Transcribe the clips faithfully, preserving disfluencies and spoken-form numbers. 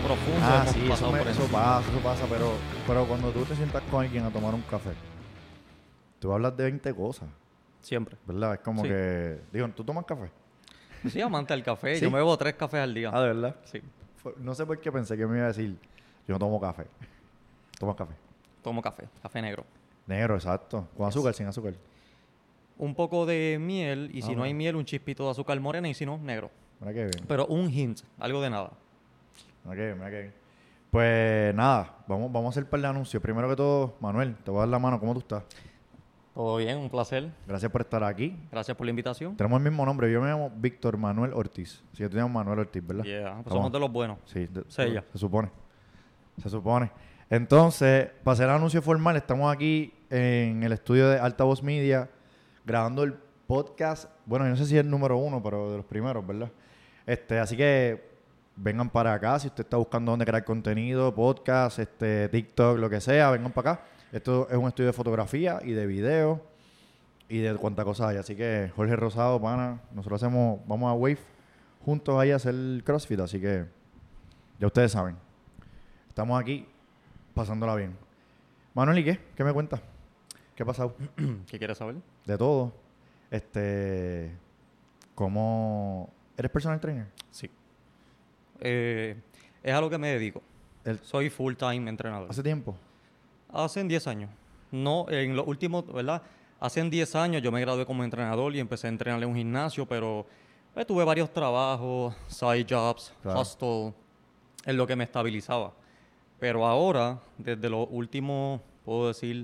profundo. Ah, hemos sí, eso, pasado me- por eso encima. pasa, eso pasa, pero, pero cuando tú te sientas con alguien a tomar un café, tú hablas de veinte cosas, Siempre. ¿verdad? Es como Sí. que, digo, ¿tú tomas café? Sí, amante del café. ¿Sí? Yo me bebo tres cafés al día. Ah, ¿de verdad? Sí. Fue- No sé por qué pensé que me iba a decir, yo no tomo café. ¿Tomas café? Tomo café, café negro. Negro, exacto. ¿Con Yes. azúcar, sin azúcar? Un poco de miel y si Ah, no hay bueno. miel, un chispito de azúcar morena y si no, negro. Mira qué bien. Pero un hint, algo de nada. Mira qué bien, mira qué bien. Pues nada, vamos, vamos a hacer un par de anuncios. Primero que todo, Manuel, te voy a dar la mano. ¿Cómo tú estás? Todo bien, un placer. Gracias por estar aquí. Gracias por la invitación. Tenemos el mismo nombre. Yo me llamo Víctor Manuel Ortiz. Si yo te llamo Manuel Ortiz, ¿verdad? Yeah, pues Estamos- somos de los buenos. Sí, de- Sella. se supone. Se supone. Entonces, para hacer el anuncio formal, estamos aquí en el estudio de Altavoz Media grabando el podcast. Bueno, yo no sé si es el número uno, pero de los primeros, ¿verdad? Este, así que vengan para acá si usted está buscando dónde crear contenido, podcast, este, TikTok, lo que sea, vengan para acá. Esto es un estudio de fotografía y de video y de cuánta cosa hay. Así que Jorge Rosado, pana, nosotros hacemos, vamos a Wave juntos ahí a hacer el CrossFit, así que ya ustedes saben. Estamos aquí pasándola bien. Manuel, ¿y qué? ¿Qué me cuentas? ¿Qué ha pasado? ¿Qué quieres saber? De todo. Este, ¿cómo eres personal trainer? Sí. Eh, es a lo que me dedico. El- Soy full time entrenador. ¿Hace tiempo? Hace diez años. No, en los últimos, ¿verdad? Hace diez años yo me gradué como entrenador y empecé a entrenar en un gimnasio, pero pues, tuve varios trabajos, side jobs, Claro. hostel, en lo que me estabilizaba. Pero ahora, desde los últimos, puedo decir,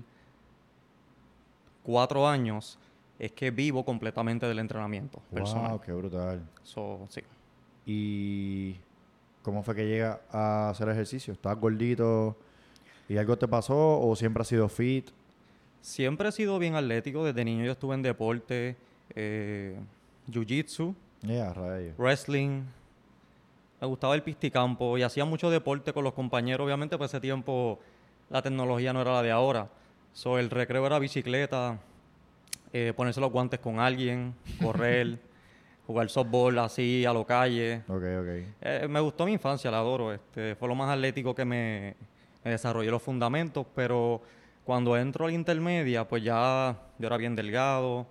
cuatro años, es que vivo completamente del entrenamiento personal. Wow, qué brutal. So, sí. ¿Y cómo fue que llega a hacer ejercicio? ¿Estabas gordito y algo te pasó o siempre has sido fit? Siempre he sido bien atlético. Desde niño yo estuve en deporte, eh, jiu-jitsu, Ya, rayos. wrestling. Me gustaba el pisticampo y hacía mucho deporte con los compañeros. Obviamente, por ese tiempo la tecnología no era la de ahora. So, el recreo era bicicleta, eh, ponerse los guantes con alguien, correr, jugar softball así a lo calle. Ok, ok. Eh, me gustó mi infancia, la adoro. Este, fue lo más atlético que me, me desarrollé los fundamentos, pero cuando entro a la intermedia, pues ya yo era bien delgado.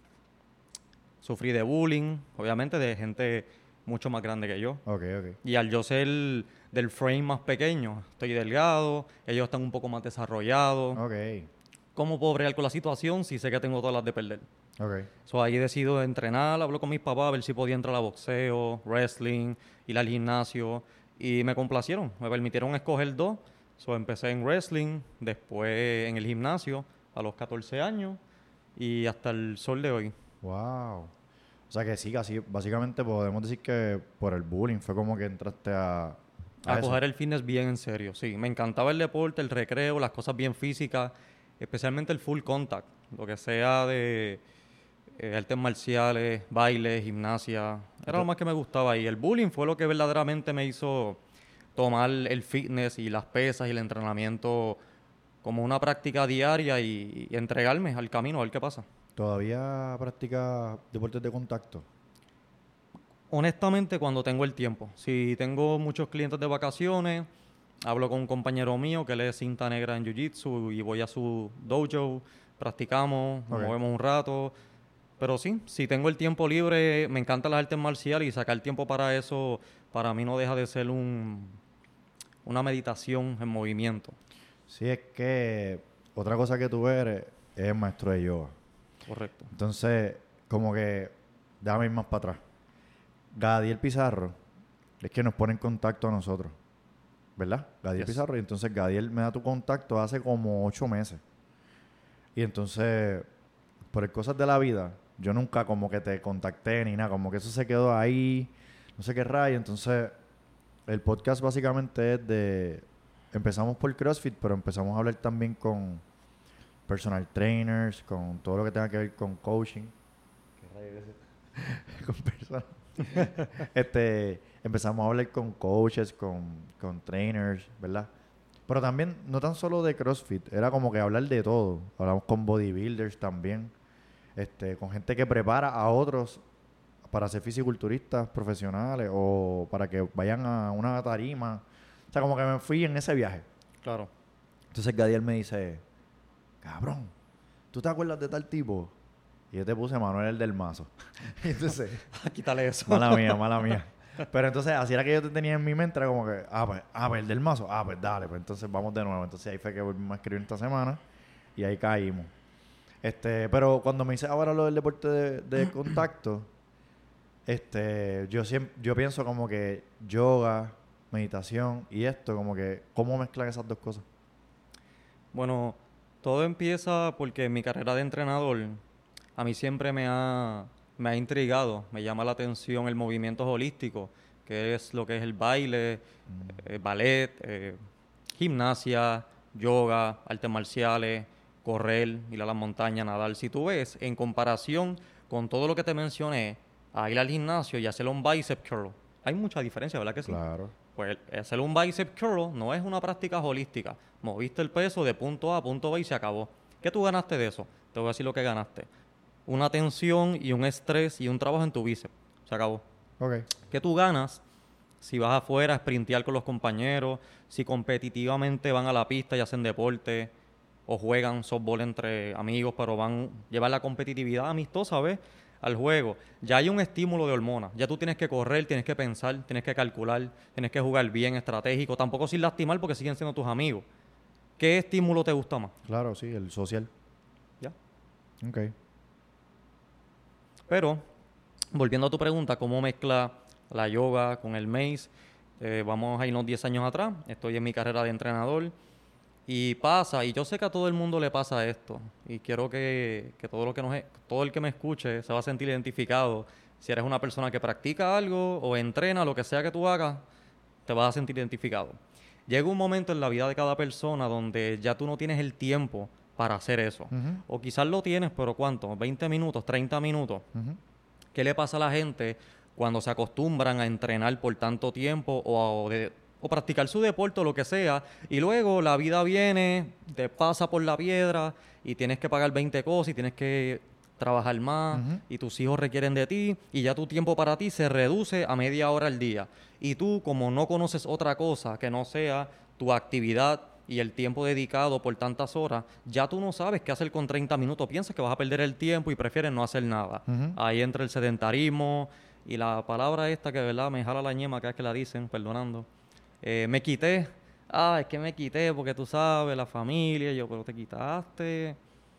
Sufrí de bullying, obviamente de gente mucho más grande que yo. Ok, ok. Y al yo ser del frame más pequeño, estoy delgado, ellos están un poco más desarrollados. Ok, ¿Cómo puedo bregar con la situación si sé que tengo todas las de perder? ok. So, ahí decido entrenar, hablo con mis papás a ver si podía entrar a boxeo, wrestling, ir al gimnasio. Y me complacieron, me permitieron escoger dos. So, empecé en wrestling, después en el gimnasio a los catorce años y hasta el sol de hoy. Wow. O sea que sí, casi, básicamente podemos decir que por el bullying fue como que entraste a... A eso. coger el fitness bien en serio, sí. Me encantaba el deporte, el recreo, las cosas bien físicas, especialmente el full contact, lo que sea de eh, artes marciales, baile, gimnasia. Era lo más que me gustaba y el bullying fue lo que verdaderamente me hizo tomar el fitness y las pesas y el entrenamiento como una práctica diaria y, y entregarme al camino a ver qué pasa. ¿Todavía practicas deportes de contacto? Honestamente, cuando tengo el tiempo. Si tengo muchos clientes de vacaciones, hablo con un compañero mío que él es cinta negra en Jiu-Jitsu y voy a su dojo, practicamos, nos Ok. movemos un rato. Pero sí, si tengo el tiempo libre, me encantan las artes marciales y sacar tiempo para eso, para mí no deja de ser un, una meditación en movimiento. Sí, es que otra cosa que tú eres es maestro de yoga. Correcto. Entonces, como que, déjame ir más para atrás. Gadiel Pizarro es que nos pone en contacto a nosotros, ¿verdad? Gadiel Yes. Pizarro, y entonces Gadiel me da tu contacto hace como ocho meses. Y entonces, por el cosas de la vida, yo nunca como que te contacté ni nada, como que eso se quedó ahí, no sé qué rayo. Entonces, el podcast básicamente es de, empezamos por CrossFit, pero empezamos a hablar también con personal trainers, con todo lo que tenga que ver con coaching. ¿Qué rayo es eso? Con personas. este, empezamos a hablar con coaches, con, con trainers, ¿verdad? Pero también, no tan solo de CrossFit, era como que hablar de todo. Hablamos con bodybuilders también, este, con gente que prepara a otros para ser fisiculturistas profesionales o para que vayan a una tarima O sea, como que me fui en ese viaje. Claro. Entonces Gadiel me dice, cabrón, ¿tú te acuerdas de tal tipo? Y yo te puse Manuel el del Mazo. Y entonces, Quítale eso. mala mía, mala mía. Pero entonces, así era que yo te tenía en mi mente, era como que, ah, pues, ah, pues el del Mazo, ah, pues dale, pues entonces vamos de nuevo. Entonces ahí fue que volvimos a escribir esta semana y ahí caímos. Este, pero cuando me hice ahora lo del deporte de, de contacto, este, yo siempre, yo pienso como que yoga, meditación y esto, como que, ¿cómo mezclan esas dos cosas? Bueno, todo empieza porque en mi carrera de entrenador, a mí siempre me ha, me ha intrigado, me llama la atención el movimiento holístico, que es lo que es el baile, eh, ballet, eh, gimnasia, yoga, artes marciales, correr, ir a las montañas, nadar. Si tú ves, en comparación con todo lo que te mencioné, a ir al gimnasio y hacer un bicep curl, hay mucha diferencia, ¿verdad que sí? Claro. Pues hacer un bicep curl no es una práctica holística. Moviste el peso de punto A a punto B y se acabó. ¿Qué tú ganaste de eso? Te voy a decir lo que ganaste. Una tensión y un estrés y un trabajo en tu bíceps. Se acabó. Ok. ¿Qué tú ganas si vas afuera a sprintear con los compañeros? Si competitivamente van a la pista y hacen deporte o juegan softball entre amigos, pero van a llevar la competitividad amistosa, ¿ves? Al juego. Ya hay un estímulo de hormonas. Ya tú tienes que correr, tienes que pensar, tienes que calcular, tienes que jugar bien, estratégico, tampoco sin lastimar porque siguen siendo tus amigos. ¿Qué estímulo te gusta más? Claro, sí, el social. ¿Ya? Ok. Pero, volviendo a tu pregunta, ¿cómo mezcla la yoga con el mace? Eh, vamos a irnos diez años atrás. Estoy en mi carrera de entrenador. Y pasa, y yo sé que a todo el mundo le pasa esto, y quiero que, que todo lo que nos, todo el que me escuche se va a sentir identificado. Si eres una persona que practica algo o entrena, lo que sea que tú hagas, te vas a sentir identificado. Llega un momento en la vida de cada persona donde ya tú no tienes el tiempo para hacer eso. Uh-huh. O quizás lo tienes, pero ¿cuánto? ¿veinte minutos? ¿treinta minutos? Uh-huh. ¿Qué le pasa a la gente cuando se acostumbran a entrenar por tanto tiempo o a... De, o practicar su deporte o lo que sea, y luego la vida viene, te pasa por la piedra y tienes que pagar veinte cosas y tienes que trabajar más Uh-huh. y tus hijos requieren de ti y ya tu tiempo para ti se reduce a media hora al día. Y tú, como no conoces otra cosa que no sea tu actividad y el tiempo dedicado por tantas horas, ya tú no sabes qué hacer con treinta minutos. Piensas que vas a perder el tiempo y prefieres no hacer nada. Uh-huh. Ahí entra el sedentarismo y la palabra esta que de verdad me jala la ñema cada vez que la dicen, perdonando. Eh, me quité. Ah, es que me quité porque tú sabes, la familia. Yo, pero te quitaste.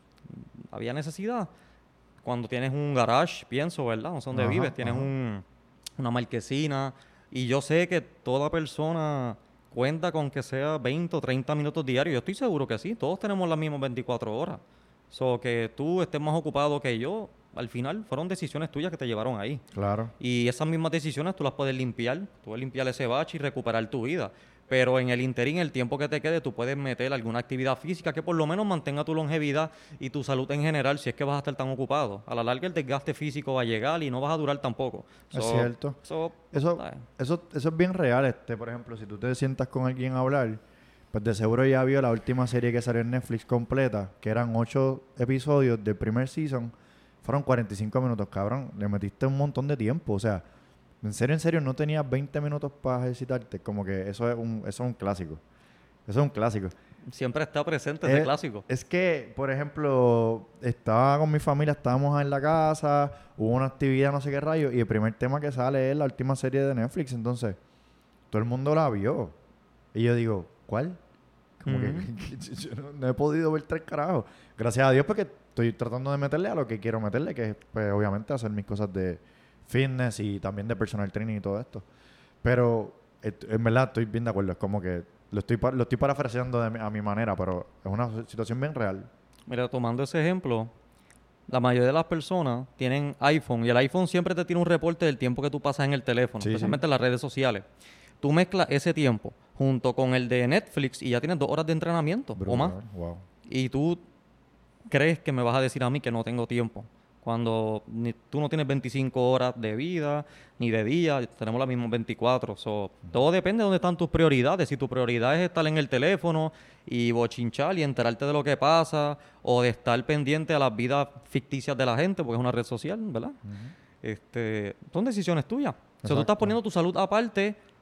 Había necesidad. Cuando tienes un garage, pienso, ¿verdad? No sé dónde Ajá, vives. Tienes ajá. un, una marquesina. Y yo sé que toda persona cuenta con que sea veinte o treinta minutos diarios. Yo estoy seguro que sí. Todos tenemos las mismas veinticuatro horas. So, que tú estés más ocupado que yo, al final fueron decisiones tuyas que te llevaron ahí. Claro. Y esas mismas decisiones tú las puedes limpiar. Tú puedes limpiar ese bache y recuperar tu vida. Pero en el interín, el tiempo que te quede, tú puedes meter alguna actividad física que por lo menos mantenga tu longevidad y tu salud en general si es que vas a estar tan ocupado. A la larga el desgaste físico va a llegar y no vas a durar tampoco. Es So, cierto. so, Eso, ¿sabes? eso, eso es bien real. Este, por ejemplo, si tú te sientas con alguien a hablar, pues de seguro ya vio la última serie que salió en Netflix completa, que eran ocho episodios del primer season. Fueron cuarenta y cinco minutos, cabrón. Le metiste un montón de tiempo. O sea, en serio, en serio, no tenías veinte minutos para ejercitarte. Como que eso es un, eso es un clásico. Eso es un clásico. Siempre está presente ese Eh, clásico. Es que, por ejemplo, estaba con mi familia, estábamos en la casa, hubo una actividad, no sé qué rayo, y el primer tema que sale es la última serie de Netflix. Entonces, todo el mundo la vio. Y yo digo, ¿cuál? Como Ujú. que yo no, no he podido ver tres carajos. Gracias a Dios, porque estoy tratando de meterle a lo que quiero meterle, que es, pues, obviamente, hacer mis cosas de fitness y también de personal training y todo esto. Pero, et- en verdad, estoy bien de acuerdo. Es como que lo estoy, pa- lo estoy parafraseando de mi- a mi manera, pero es una situación bien real. Mira, tomando ese ejemplo, la mayoría de las personas tienen iPhone y el iPhone siempre te tiene un reporte del tiempo que tú pasas en el teléfono, Sí, especialmente en las redes sociales. Tú mezclas ese tiempo junto con el de Netflix y ya tienes dos horas de entrenamiento o más. Brutal, wow. Y tú crees que me vas a decir a mí que no tengo tiempo. Cuando ni- tú no tienes veinticinco horas de vida ni de día, tenemos las mismas veinticuatro. So, todo depende de dónde están tus prioridades. Si tu prioridad es estar en el teléfono y bochinchar y enterarte de lo que pasa, o de estar pendiente a las vidas ficticias de la gente, porque es una red social, ¿verdad? Este, son decisiones tuyas. O sea, tú estás Exacto. poniendo tu salud aparte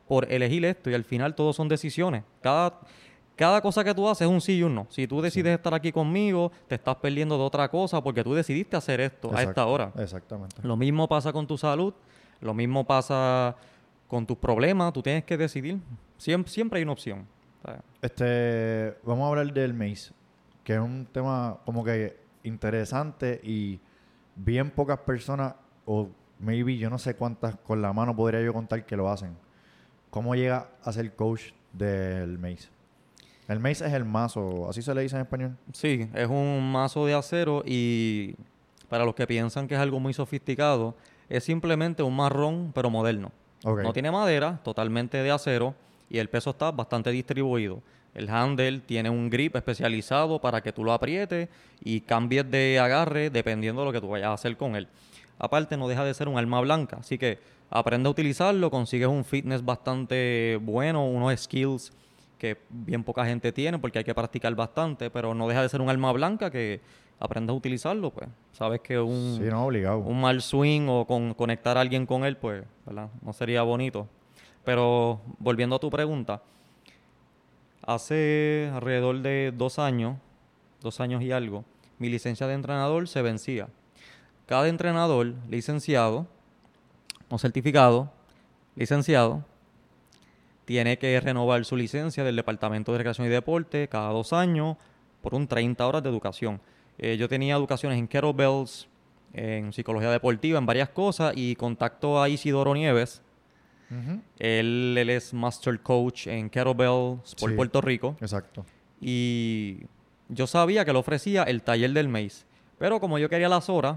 por elegir esto y al final todo son decisiones. Cada, cada cosa que tú haces es un sí y un no. Si tú decides sí. estar aquí conmigo, te estás perdiendo de otra cosa porque tú decidiste hacer esto Exacto. a esta hora. Exactamente. Lo mismo pasa con tu salud, lo mismo pasa con tus problemas, tú tienes que decidir. Siempre, siempre hay una opción. Este, vamos a hablar del maíz, que es un tema como que interesante y bien pocas personas, o maybe yo no sé cuántas con la mano podría yo contar que lo hacen. ¿Cómo llega a ser coach del maíz? El maíz es el mazo, ¿así se le dice en español? Sí, es un mazo de acero y para los que piensan que es algo muy sofisticado, es simplemente un marrón pero moderno. Okay. No tiene madera, totalmente de acero y el peso está bastante distribuido. El handle tiene un grip especializado para que tú lo aprietes y cambies de agarre dependiendo de lo que tú vayas a hacer con él. Aparte, no deja de ser un arma blanca, así que aprende a utilizarlo, consigues un fitness bastante bueno, unos skills que bien poca gente tiene porque hay que practicar bastante, pero no deja de ser un arma blanca que aprendes a utilizarlo, pues. Sabes que un, sí, no, obligado. un mal swing o con, conectar a alguien con él, pues, ¿verdad? No sería bonito. Pero volviendo a tu pregunta, hace alrededor de dos años, dos años y algo, mi licencia de entrenador se vencía. Cada entrenador licenciado, o certificado, licenciado, tiene que renovar su licencia del Departamento de Recreación y Deporte cada dos años por un treinta horas de educación. Eh, yo tenía educaciones en kettlebells, en psicología deportiva, en varias cosas, y contacto a Isidoro Nieves. Uh-huh. Él, él es Master Coach en Kettlebells por sí, Puerto Rico. Exacto. Y yo sabía que le ofrecía el taller del maíz. Pero como yo quería las horas,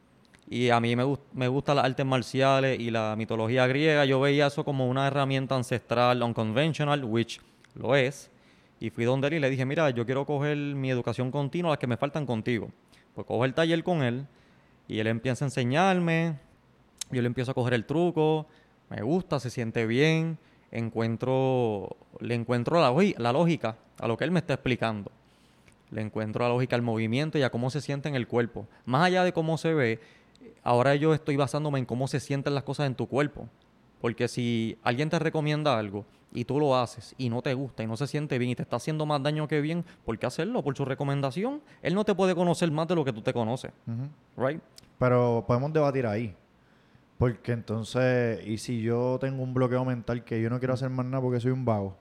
y a mí me, gust- me gustan las artes marciales y la mitología griega, yo veía eso como una herramienta ancestral, unconventional, which lo es. Y fui donde él y le dije, mira, yo quiero coger mi educación continua, las que me faltan contigo. Pues cojo el taller con él y él empieza a enseñarme, yo le empiezo a coger el truco, me gusta, se siente bien, encuentro, le encuentro la, la lógica a lo que él me está explicando. Le encuentro la lógica al movimiento y a cómo se siente en el cuerpo. Más allá de cómo se ve, ahora yo estoy basándome en cómo se sienten las cosas en tu cuerpo. Porque si alguien te recomienda algo y tú lo haces y no te gusta y no se siente bien y te está haciendo más daño que bien, ¿por qué hacerlo? Por su recomendación. Él no te puede conocer más de lo que tú te conoces. Uh-huh. ¿Right? Pero podemos debatir ahí. Porque entonces, ¿y si yo tengo un bloqueo mental que yo no quiero hacer más nada porque soy un vago?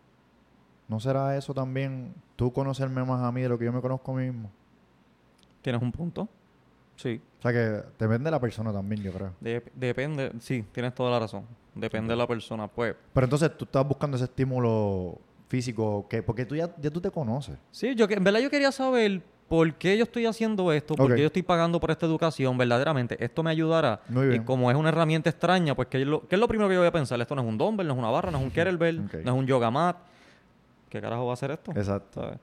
¿No será eso también tú conocerme más a mí de lo que yo me conozco a mí mismo? ¿Tienes un punto? Sí. O sea que depende de la persona también, yo creo. De- depende, sí, tienes toda la razón. Depende de la persona, pues. Pero entonces tú estás buscando ese estímulo físico, que porque tú ya, ya tú te conoces. Sí, yo que- en verdad yo quería saber por qué yo estoy haciendo esto, por Ok. qué yo estoy pagando por esta educación, verdaderamente. Esto me ayudará. Muy bien. Y como es una herramienta extraña, pues ¿qué es, lo, qué es lo primero que yo voy a pensar? Esto no es un dumbbell, no es una barra, no es un kettlebell, Ok. no es un yoga mat. ¿Qué carajo va a hacer esto? Exacto. ¿Sabes?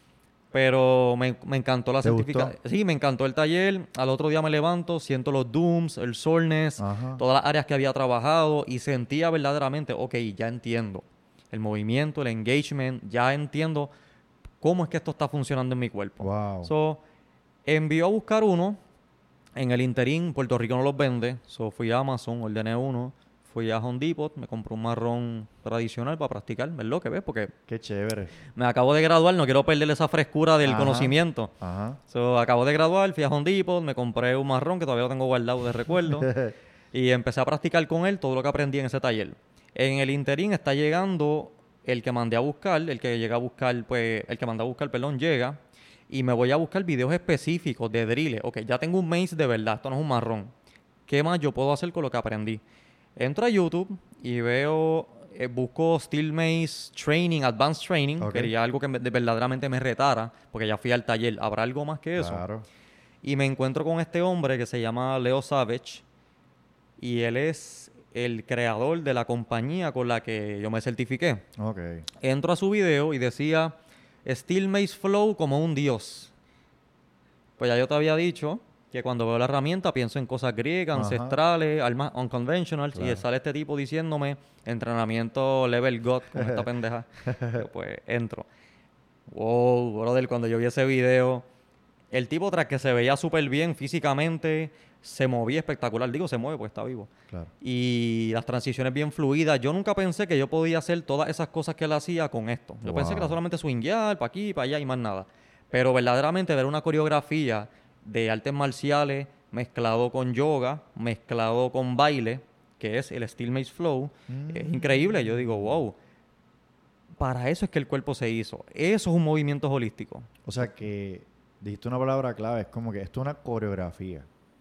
Pero me, me encantó la ¿Te certificación. Sí, me encantó el taller. Al otro día me levanto, siento los dooms, el soreness, Ajá. todas las áreas que había trabajado y sentía verdaderamente, ok, ya entiendo el movimiento, el engagement, ya entiendo cómo es que esto está funcionando en mi cuerpo. Wow. So, envió a buscar uno. En el interín, Puerto Rico no los vende. So, fui a Amazon, ordené uno. Fui a Home Depot, me compré un marrón tradicional para practicar, ¿ves lo que ves? Porque Qué chévere. me acabo de graduar, no quiero perder esa frescura del Ajá. conocimiento. Ajá. So, acabo de graduar, fui a Home Depot, me compré un marrón que todavía lo tengo guardado de recuerdo y empecé a practicar con él todo lo que aprendí en ese taller. En el interín está llegando el que mandé a buscar, el que llega a buscar, pues, el que mandé a buscar, perdón, llega y me voy a buscar videos específicos de drills. Ok, ya tengo un mace de verdad, esto no es un marrón. ¿Qué más yo puedo hacer con lo que aprendí? Entro a YouTube y veo, eh, busco Steel Mace Training, Advanced Training. Ok. Quería algo que me- de- verdaderamente me retara, porque ya fui al taller. ¿Habrá algo más que eso? Claro. Y me encuentro con este hombre que se llama Leo Savage. Y él es el creador de la compañía con la que yo me certifiqué. Ok. Entro a su video y decía Steel Mace Flow como un dios. Pues ya yo te había dicho que cuando veo la herramienta pienso en cosas griegas, Ajá. ancestrales, armas unconventional. Claro. Y sale este tipo diciéndome entrenamiento level God con esta pendeja. Yo, pues entro. Wow, brother, cuando yo vi ese video, el tipo tras que se veía súper bien físicamente, se movía espectacular. Digo, se mueve porque está vivo. Claro. Y las transiciones bien fluidas. Yo nunca pensé que yo podía hacer todas esas cosas que él hacía con esto. Yo Wow. pensé que era solamente swinguear para aquí, para allá y más nada. Pero verdaderamente ver una coreografía de artes marciales mezclado con yoga, mezclado con baile, que es el Steel Mace Flow, Mm. es increíble. Yo digo, wow. Para eso es que el cuerpo se hizo. Eso es un movimiento holístico. O sea que dijiste una palabra clave, es como que esto es una coreografía.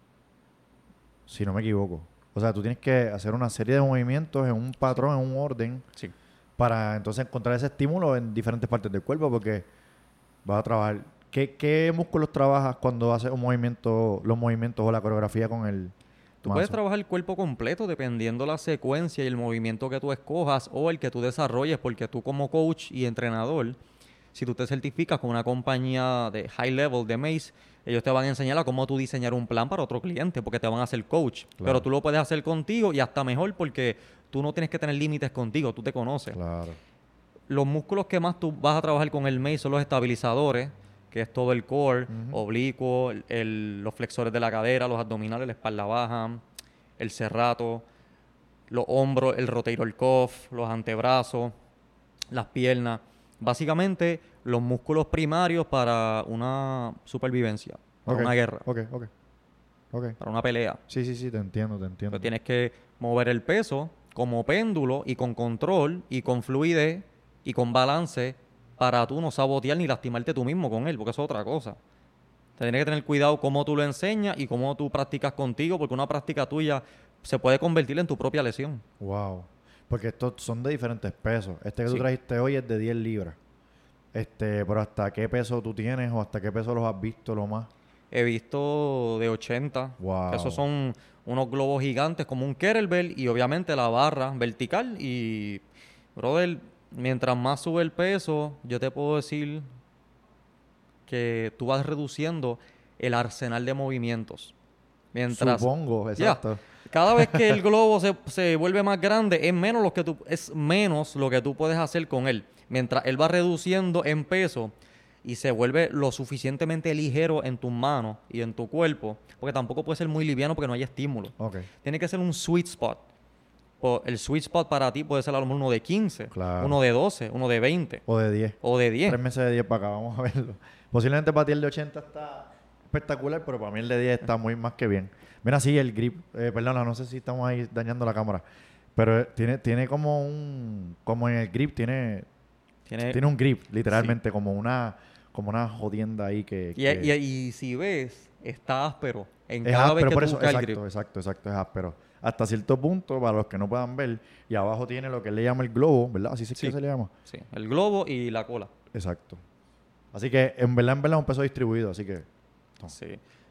Si no me equivoco. O sea, tú tienes que hacer una serie de movimientos en un patrón, en un orden, Sí. para entonces encontrar ese estímulo en diferentes partes del cuerpo, porque vas a trabajar. ¿Qué, qué músculos trabajas cuando haces un movimiento, los movimientos o la coreografía con el Tú mazo? puedes trabajar el cuerpo completo dependiendo la secuencia y el movimiento que tú escojas o el que tú desarrolles, porque tú como coach y entrenador, si tú te certificas con una compañía de high level de Mace, ellos te van a enseñar a cómo tú diseñar un plan para otro cliente, porque te van a hacer coach. Claro. Pero tú lo puedes hacer contigo y hasta mejor porque tú no tienes que tener límites contigo, tú te conoces. Claro. Los músculos que más tú vas a trabajar con el Mace son los estabilizadores, que es todo el core, Ujú. oblicuo, el- el- los flexores de la cadera, los abdominales, la espalda baja, el serrato, los hombros, el rotator cuff, los antebrazos, las piernas. Básicamente, los músculos primarios para una supervivencia, para Ok, una guerra, Ok, ok. Ok. para una pelea. Sí, sí, sí, te entiendo, te entiendo. Entonces, tienes que mover el peso como péndulo y con control y con fluidez y con balance para tú no sabotear ni lastimarte tú mismo con él, porque eso es otra cosa. Tienes que tener cuidado cómo tú lo enseñas y cómo tú practicas contigo, porque una práctica tuya se puede convertir en tu propia lesión. Wow. Porque estos son de diferentes pesos. Este que tú Sí. trajiste hoy es de diez libras. Este, pero ¿hasta qué peso tú tienes o hasta qué peso los has visto lo más? He visto de ochenta, Wow. que esos son unos globos gigantes como un kettlebell y obviamente la barra vertical. Y, brother, mientras más sube el peso, yo te puedo decir que tú vas reduciendo el arsenal de movimientos. Mientras, Supongo, Ya. exacto. Cada vez que el globo se, se vuelve más grande, es menos lo que tú, es menos lo que tú puedes hacer con él. Mientras él va reduciendo en peso y se vuelve lo suficientemente ligero en tus manos y en tu cuerpo, porque tampoco puede ser muy liviano porque no hay estímulo. Ok, Tiene que ser un sweet spot. Po- El sweet spot para ti puede ser a lo mejor uno de quince, Claro. uno de doce, uno de veinte o de diez. o de diez. Tres meses de diez para acá, vamos a verlo. Posiblemente para ti el de ochenta está espectacular, pero para mí el de diez está muy más que bien. Mira, sí, el grip. Eh, perdona, no sé si estamos ahí dañando la cámara. Pero eh, tiene, tiene como un... Como en el grip, tiene... Tiene, Tiene un grip, literalmente, como una... Como una jodienda ahí que... y, que- y- y si ves, está áspero en es cada áspero, vez que por tú eso, buscas el exacto, grip. exacto, exacto, es áspero. Hasta cierto punto, para los que no puedan ver, y abajo tiene lo que él le llama el globo, ¿verdad? Así es Sí. que se le llama. Sí, el globo y la cola. Exacto. Así que, en verdad, en verdad, es un peso distribuido, así que... No. Sí.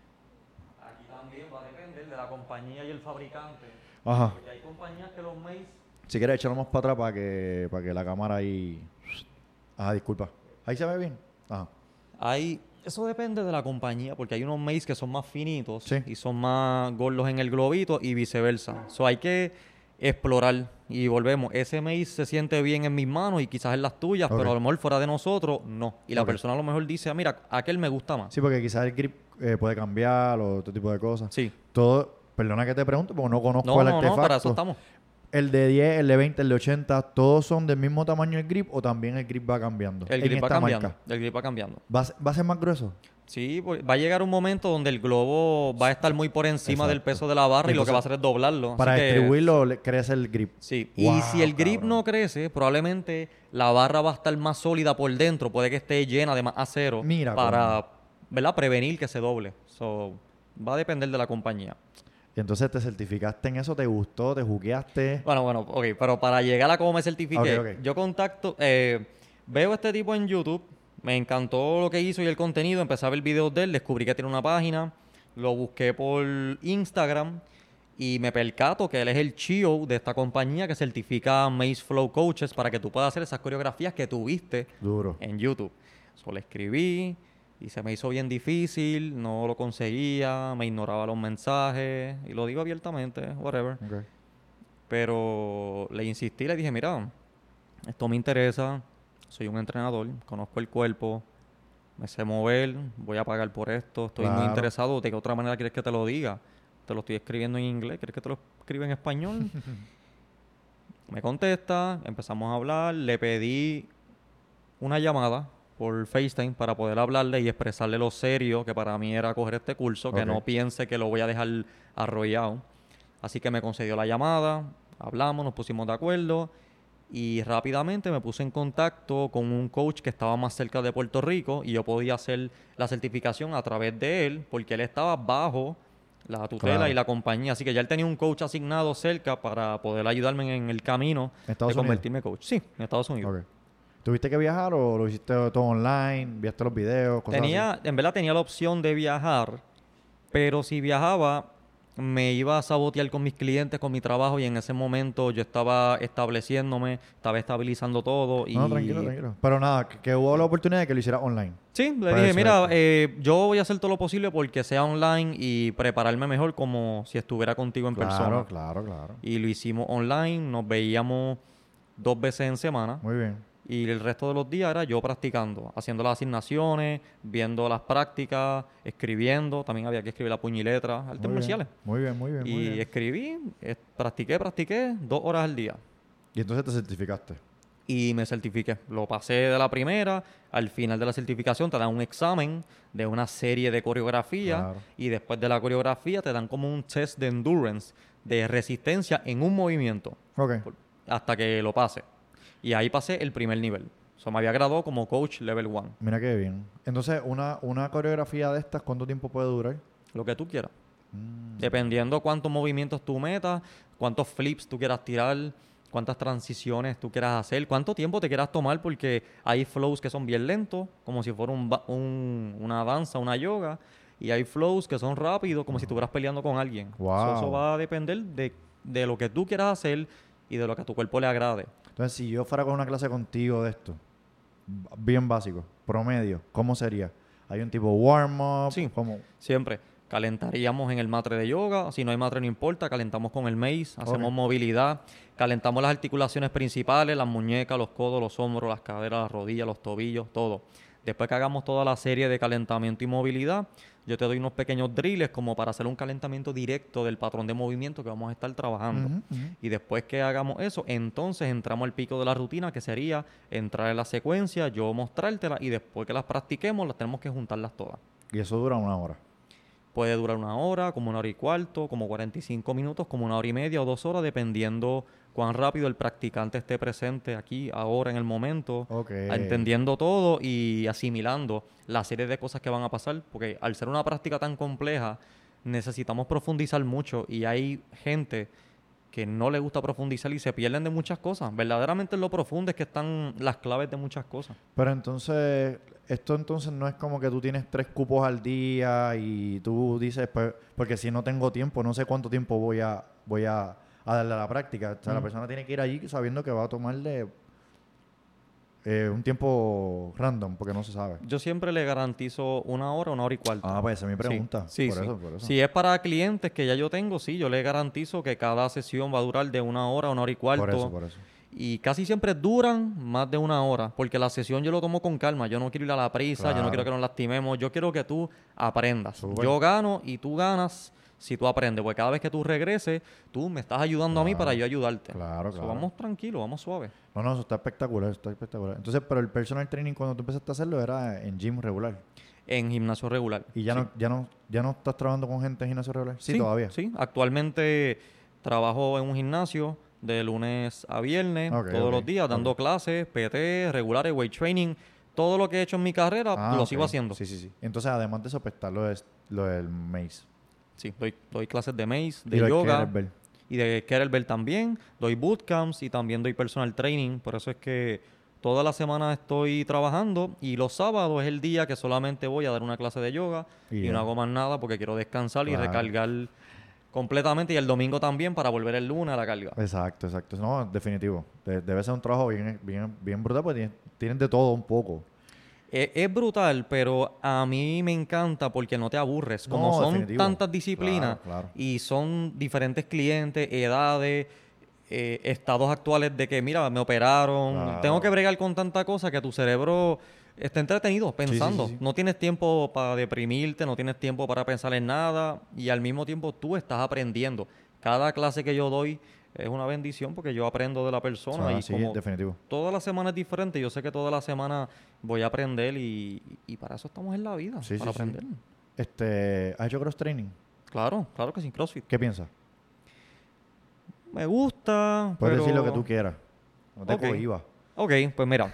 Aquí también va a depender de la compañía y el fabricante. Ajá. Porque hay compañías que los Mace... Si quieres, echarlo más para atrás para que, para que la cámara ahí... Ajá, disculpa. ¿Ahí se ve bien? Ajá. Hay... Eso depende de la compañía, porque hay unos Mace que son más finitos Sí. y son más gordos en el globito y viceversa. So hay que explorar y volvemos. Ese Mace se siente bien en mis manos y quizás en las tuyas, Ok. pero a lo mejor fuera de nosotros, no. Y la Ok. persona a lo mejor dice, ah, mira, aquel me gusta más. Sí, porque quizás el grip eh, puede cambiar o otro tipo de cosas. Sí. Todo... Perdona que te pregunte, porque no conozco No, el no, no, artefacto. para eso estamos. El de diez, el de veinte, el de ochenta, ¿todos son del mismo tamaño el grip o también el grip va cambiando? El en grip va esta cambiando. marca. El grip va cambiando. ¿Va, a ser- ¿Va a ser más grueso? Sí, pues, va a llegar un momento donde el globo va a estar muy por encima del Exacto. peso de la barra y, lo que Entonces, va a hacer es doblarlo. Así Para que, distribuirlo le- crece el grip. Sí, Wow, y si el grip cabrón. no crece, probablemente la barra va a estar más sólida por dentro, puede que esté llena de más acero Mira, para, ¿verdad? Prevenir que se doble. So, va a depender de la compañía. Y entonces te certificaste en eso, te gustó, te jugueaste. Bueno, bueno, ok, pero para llegar a cómo me certifiqué, Ok, ok. yo contacto, eh, veo a este tipo en YouTube, me encantó lo que hizo y el contenido, empecé a ver videos de él, descubrí que tiene una página, lo busqué por Instagram y me percato que él es el C E O de esta compañía que certifica Mace Flow Coaches para que tú puedas hacer esas coreografías que tuviste Duro. en YouTube. So, le escribí y se me hizo bien difícil, no lo conseguía, me ignoraba los mensajes y lo digo abiertamente, whatever. Ok. Pero le insistí, le dije, mira, esto me interesa, soy un entrenador, conozco el cuerpo, me sé mover, voy a pagar por esto, estoy muy Claro. interesado, ¿de qué otra manera quieres que te lo diga? te lo estoy escribiendo en inglés, ¿quieres que te lo escriba en español? Me contesta, empezamos a hablar, le pedí una llamada por FaceTime para poder hablarle y expresarle lo serio que para mí era coger este curso, que Ok. no piense que lo voy a dejar arrollado. Así que me concedió la llamada, hablamos, nos pusimos de acuerdo y rápidamente me puse en contacto con un coach que estaba más cerca de Puerto Rico y yo podía hacer la certificación a través de él porque él estaba bajo la tutela Claro. y la compañía. Así que ya él tenía un coach asignado cerca para poder ayudarme en el camino ¿Estados de Unidos? convertirme en coach. Sí, en Estados Unidos. Ok. ¿Tuviste que viajar o lo hiciste todo online? ¿Viste los videos? Cosas Tenía, en verdad tenía la opción de viajar, pero si viajaba me iba a sabotear con mis clientes, con mi trabajo y en ese momento yo estaba estableciéndome, estaba estabilizando todo y... No, tranquilo, tranquilo. Pero nada, que, que hubo la oportunidad de que lo hiciera online. Sí, le Pues dije, eso mira, es. eh, yo voy a hacer todo lo posible porque sea online y prepararme mejor como si estuviera contigo en Claro, persona. claro, claro. Y lo hicimos online, nos veíamos dos veces en semana. Muy bien. Y el resto de los días era yo practicando, haciendo las asignaciones, viendo las prácticas, escribiendo. También había que escribir la puño y letra, artes Muy bien. marciales. Muy bien, muy bien, muy Y bien. escribí, eh, practiqué, practiqué dos horas al día. Y entonces te certificaste. Y me certifiqué. Lo pasé de la primera. Al final de la certificación te dan un examen de una serie de coreografía. Claro. Y después de la coreografía te dan como un test de endurance, de resistencia en un movimiento, Ok. por- hasta que lo pase. Y ahí pasé el primer nivel. O sea, me había graduado como coach level one. Mira qué bien. Entonces, una, una coreografía de estas, ¿cuánto tiempo puede durar? Lo que tú quieras. Mm. Dependiendo cuántos movimientos tú metas, cuántos flips tú quieras tirar, cuántas transiciones tú quieras hacer, cuánto tiempo te quieras tomar, porque hay flows que son bien lentos, como si fuera un, ba- un- una danza, una yoga, y hay flows que son rápidos, como si estuvieras peleando con alguien. Wow. So, eso va a depender de, de lo que tú quieras hacer y de lo que a tu cuerpo le agrade. Entonces, si yo fuera con una clase contigo de esto, b- bien básico, promedio, ¿cómo sería? ¿Hay un tipo warm-up? Sí. ¿Cómo? Siempre calentaríamos en el matre de yoga. Si no hay matre, no importa. Calentamos con el mace. Hacemos Ok. movilidad. Calentamos las articulaciones principales, las muñecas, los codos, los hombros, las caderas, las rodillas, los tobillos, todo. Después que hagamos toda la serie de calentamiento y movilidad, yo te doy unos pequeños drills como para hacer un calentamiento directo del patrón de movimiento que vamos a estar trabajando. Ujú, ujú. Y después que hagamos eso, entonces entramos al pico de la rutina, que sería entrar en la secuencia, yo mostrártela y después que las practiquemos, las tenemos que juntarlas todas. Y eso dura una hora. Puede durar una hora, como una hora y cuarto, como cuarenta y cinco minutos, como una hora y media o dos horas, dependiendo cuán rápido el practicante esté presente aquí, ahora, en el momento, Ok. entendiendo todo y asimilando la serie de cosas que van a pasar, porque al ser una práctica tan compleja, necesitamos profundizar mucho y hay gente que no le gusta profundizar y se pierden de muchas cosas. Verdaderamente en lo profundo es que están las claves de muchas cosas. Pero entonces, esto entonces no es como que tú tienes tres cupos al día y tú dices, pues, porque si no tengo tiempo, no sé cuánto tiempo voy a, voy a, a darle a la práctica. O sea, la Ujú. persona tiene que ir allí sabiendo que va a tomarle eh, un tiempo random, porque no se sabe. Yo siempre le garantizo una hora, una hora y cuarto. Ah, pues esa es mi pregunta. Sí, por sí. eso, por eso. Si es para clientes que ya yo tengo, sí, yo le garantizo que cada sesión va a durar de una hora, una hora y cuarto. Por eso, por eso. Y casi siempre duran más de una hora, porque la sesión yo lo tomo con calma. Yo no quiero ir a la prisa, yo Claro. no quiero que nos lastimemos. Yo quiero que tú aprendas. Súper. Yo gano y tú ganas si tú aprendes, porque cada vez que tú regreses, tú me estás ayudando a mí Claro. para yo ayudarte. Claro, So, claro. vamos tranquilos, vamos suave. No, no, eso está espectacular, está espectacular. Entonces, pero el personal training cuando tú empezaste a hacerlo era en gym regular. En gimnasio regular. Y ya Sí. no, ya no, ya no estás trabajando con gente en gimnasio regular. Sí, todavía. Sí, actualmente trabajo en un gimnasio de lunes a viernes, Ok, todos ok, los días, dando ok. clases, P T, regulares, weight training. Todo lo que he hecho en mi carrera Ah, lo ok. sigo haciendo. Sí, sí, sí. Entonces, además de eso, pues está lo, de- lo del maze. Sí, doy, doy clases de mace, de Y lo del yoga kettlebell. y de kettlebell también. Doy bootcamps y también doy personal training. Por eso es que toda la semana estoy trabajando y los sábados es el día que solamente voy a dar una clase de yoga Y y, ya. no hago más nada porque quiero descansar y Claro. recargar completamente. Y el domingo también para volver el lunes a la carga. Exacto, exacto. No, definitivo. De- debe ser un trabajo bien, bien, bien brutal porque tienen, tienen de todo un poco. Es, es brutal, pero a mí me encanta porque no te aburres. Como No, son definitivo. tantas disciplinas Claro, claro. y son diferentes clientes, edades, eh, estados actuales de que, mira, me operaron, Claro. tengo que bregar con tanta cosa que tu cerebro está entretenido pensando. Sí, sí, sí, sí. No tienes tiempo para deprimirte, no tienes tiempo para pensar en nada y al mismo tiempo tú estás aprendiendo. Cada clase que yo doy es una bendición porque yo aprendo de la O persona sea, y sí, como definitivo. toda la semana es diferente, yo sé que toda la semana voy a aprender y, y para eso estamos en la vida, Sí, para sí, sí. aprender. Este, ¿has hecho cross training? Claro, claro que sí, CrossFit. ¿Qué piensas? Me gusta, Puedes decir lo que pero... tú quieras. No te Ok, cohibas. ok, pues mira.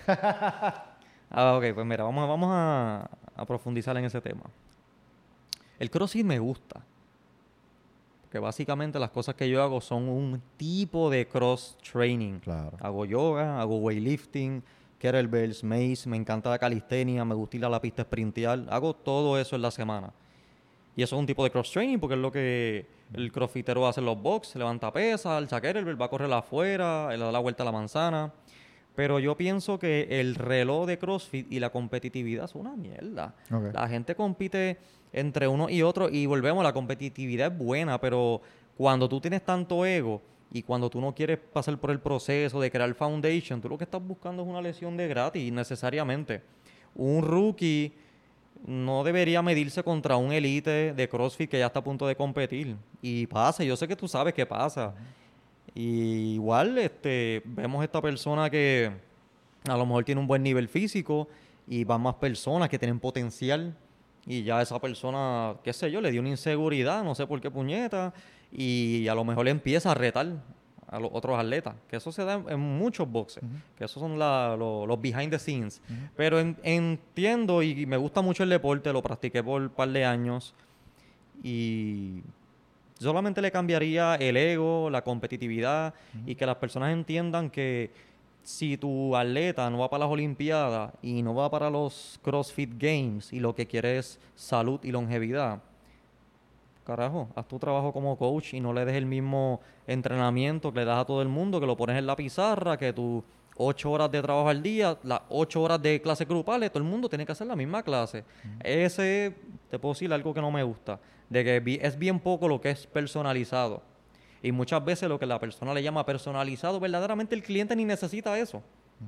Ah, ok, pues mira, vamos, a- vamos a, a profundizar en ese tema. El CrossFit me gusta. Que básicamente las cosas que yo hago son un tipo de cross training. Claro. Hago yoga, hago weightlifting, kettlebells, mace, me encanta la calistenia, me gusta ir a la pista a sprintear. Hago todo eso en la semana. Y eso es un tipo de cross training porque es lo que el crossfitero hace en los box, levanta pesas, alza kettlebell, va a correr afuera, le da la vuelta a la manzana. Pero yo pienso que el reloj de CrossFit y la competitividad son una mierda. Ok. La gente compite entre uno y otro y volvemos, la competitividad es buena, pero cuando tú tienes tanto ego y cuando tú no quieres pasar por el proceso de crear foundation, tú lo que estás buscando es una lesión de gratis, necesariamente. Un rookie no debería medirse contra un elite de CrossFit que ya está a punto de competir. Y pasa, yo sé que tú sabes qué pasa. Y igual, este, vemos esta persona que a lo mejor tiene un buen nivel físico y van más personas que tienen potencial y ya esa persona, qué sé yo, le dio una inseguridad, no sé por qué puñeta, y a lo mejor le empieza a retar a los otros atletas, que eso se da en, en muchos boxes, Ujú, que esos son la- lo- los behind the scenes. ujú. Pero en- entiendo y me gusta mucho el deporte, lo practiqué por un par de años y solamente le cambiaría el ego, la competitividad y que las personas entiendan que si tu atleta no va para las Olimpiadas y no va para los CrossFit Games y lo que quiere es salud y longevidad, carajo, haz tu trabajo como coach y no le des el mismo entrenamiento que le das a todo el mundo, que lo pones en la pizarra, que tus ocho horas de trabajo al día, las ocho horas de clases grupales, todo el mundo tiene que hacer la misma clase. Ese, te puedo decir algo que no me gusta, de que vi- es bien poco lo que es personalizado. Y muchas veces lo que la persona le llama personalizado, verdaderamente el cliente ni necesita eso.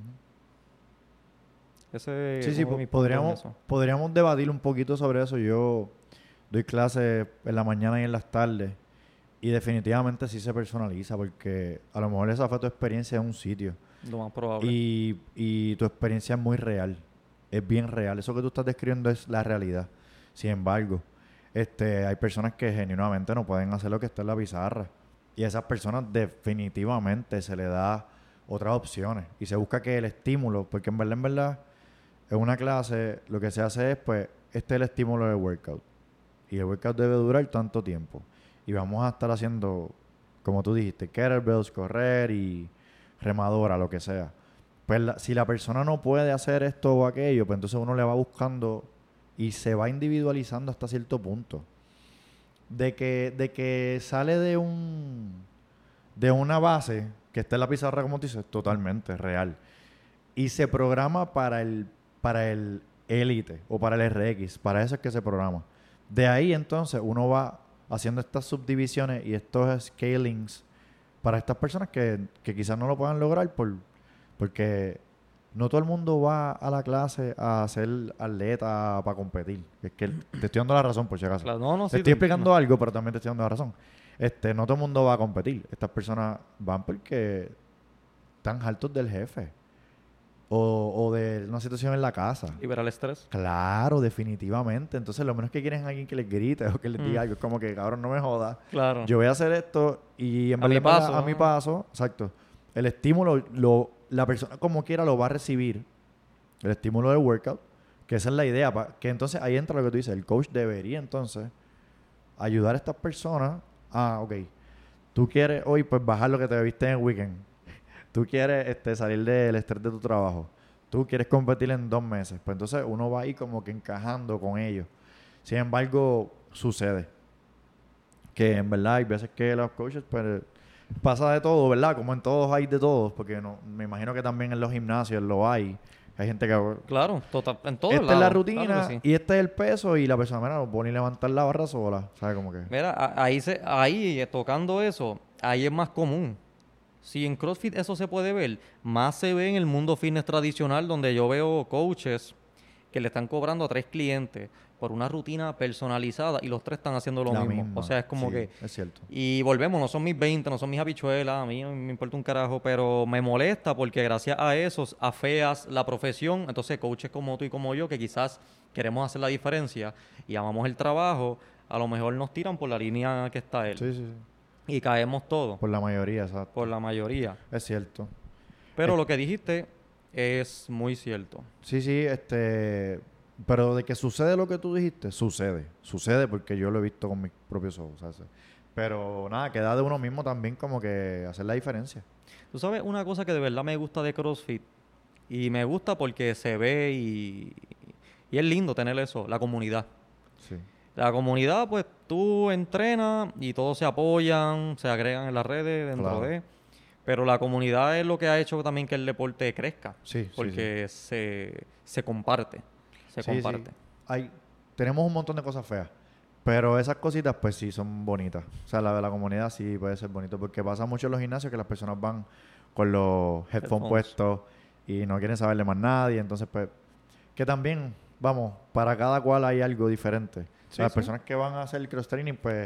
Ese Sí, es sí, uno de po- mis puntos en podríamos, eso. podríamos debatir un poquito sobre eso. Yo doy clases en la mañana y en las tardes y definitivamente sí se personaliza porque a lo mejor esa fue tu experiencia en un sitio Lo más probable. y, y tu experiencia es muy real, es bien real. Eso que tú estás describiendo es la realidad. Sin embargo, este, hay personas que genuinamente no pueden hacer lo que está en la pizarra y a esas personas definitivamente se le da otras opciones y se busca que el estímulo, porque en verdad, en verdad, en una clase lo que se hace es, pues, este es el estímulo del workout. Y el workout debe durar tanto tiempo. Y vamos a estar haciendo, como tú dijiste, kettlebells, correr y remadora, lo que sea. Pues la- si la persona no puede hacer esto o aquello, pues entonces uno le va buscando y se va individualizando hasta cierto punto. De que, de que sale de un de una base que está en la pizarra, como tú dices, totalmente real. Y se programa para el para el Elite o para el R X. Para eso es que se programa. De ahí entonces uno va haciendo estas subdivisiones y estos scalings para estas personas que, que quizás no lo puedan lograr por, porque no todo el mundo va a la clase a ser atleta para competir. Es que te estoy dando la razón, por si acaso. Claro, no, no, Te sí, te estoy explicando entiendo. algo, pero también te estoy dando la razón. Este, no todo el mundo va a competir. Estas personas van porque están hartos del jefe o, o de una situación en la casa. Liberar el estrés. Claro, definitivamente. Entonces, lo menos que quieren es alguien que les grite o que les diga Mm. algo. Es como que, cabrón, no me jodas. Claro. Yo voy a hacer esto y en A mi verdad, en verdad, paso, a mi ¿no? paso, exacto. El estímulo, lo, la persona como quiera lo va a recibir. El estímulo del workout, que esa es la idea. pa- que entonces ahí entra lo que tú dices. El coach debería entonces ayudar a estas personas. Ah, ok. Tú quieres hoy pues bajar lo que te viste en el weekend. Tú quieres este, salir del estrés de tu trabajo. Tú quieres competir en dos meses. Pues entonces uno va ahí como que encajando con ellos. Sin embargo, sucede que en verdad hay veces que los coaches pues pasa de todo, ¿verdad? Como en todos hay de todos, porque no, me imagino que también en los gimnasios lo hay. Hay gente que Claro, total, en todos esta lados. es la Claro rutina que sí. y este es el peso y la persona, mira, no puedo ni levantar la barra sola, ¿sabes? Como que Mira, a- ahí, se, ahí eh, tocando eso, ahí es más común. Si en CrossFit eso se puede ver, más se ve en el mundo fitness tradicional donde yo veo coaches que le están cobrando a tres clientes por una rutina personalizada y los tres están haciendo lo La mismo. misma. O sea, es como Sí, que... es cierto. Y volvemos, no son mis veinte, no son mis habichuelas, a mí no me importa un carajo, pero me molesta porque gracias a eso afeas la profesión. Entonces, coaches como tú y como yo, que quizás queremos hacer la diferencia y amamos el trabajo, a lo mejor nos tiran por la línea que está él. Sí, sí, sí. Y caemos todos, Por la mayoría, exacto. por la mayoría. Es cierto. Pero Es- lo que dijiste es muy cierto. Sí, sí, este... Pero de que sucede lo que tú dijiste, sucede. Sucede porque yo lo he visto con mis propios ojos, ¿sabes? Pero nada, queda de uno mismo también como que hacer la diferencia. Tú sabes, una cosa que de verdad me gusta de CrossFit, y me gusta porque se ve y, y es lindo tener eso, la comunidad. Sí. La comunidad, pues tú entrenas y todos se apoyan, se agregan en las redes dentro Claro. de... Pero la comunidad es lo que ha hecho también que el deporte crezca, Sí, sí, porque Se, se comparte, se Sí, comparte. sí. Hay, tenemos un montón de cosas feas, pero esas cositas pues sí son bonitas. O sea, la de la comunidad sí puede ser bonito, porque pasa mucho en los gimnasios que las personas van con los headphones Headphones. puestos y no quieren saberle más nadie. Entonces, pues, que también, vamos, para cada cual hay algo diferente. Sí, Las sí. personas que van a hacer cross training, pues,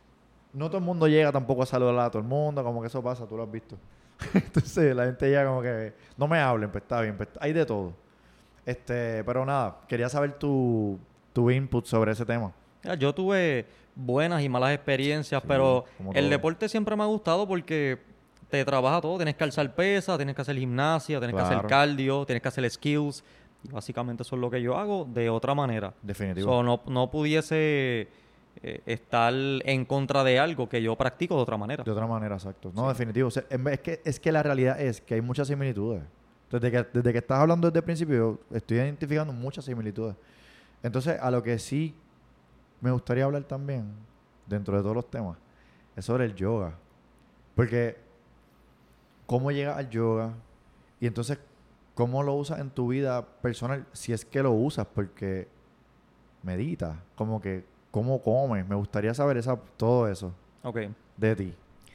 no todo el mundo llega tampoco a saludar a todo el mundo, como que eso pasa, tú lo has visto. Entonces, la gente llega como que, no me hablen, pues está bien, pues hay de todo. Este, pero nada, quería saber tu, tu input sobre ese tema. Mira, yo tuve buenas y malas experiencias, Sí, pero como el todo. deporte siempre me ha gustado porque te trabaja todo. Tienes que alzar pesas, tienes que hacer gimnasia, tienes que hacer Claro. cardio, tienes que hacer skills. Y básicamente eso es lo que yo hago de otra manera. Definitivo. So, no, no pudiese eh, estar en contra de algo que yo practico de otra manera. De otra manera, exacto. No, Sí. definitivo. O sea, en vez- es, que, es que la realidad es que hay muchas similitudes. Desde que, desde que estás hablando desde el principio, yo estoy identificando muchas similitudes. Entonces, a lo que sí me gustaría hablar también, dentro de todos los temas, es sobre el yoga. Porque, ¿cómo llegas al yoga? Y entonces, ¿cómo lo usas en tu vida personal? Si es que lo usas, porque meditas, como que, ¿cómo comes? Me gustaría saber esa, todo eso Ok. de ti.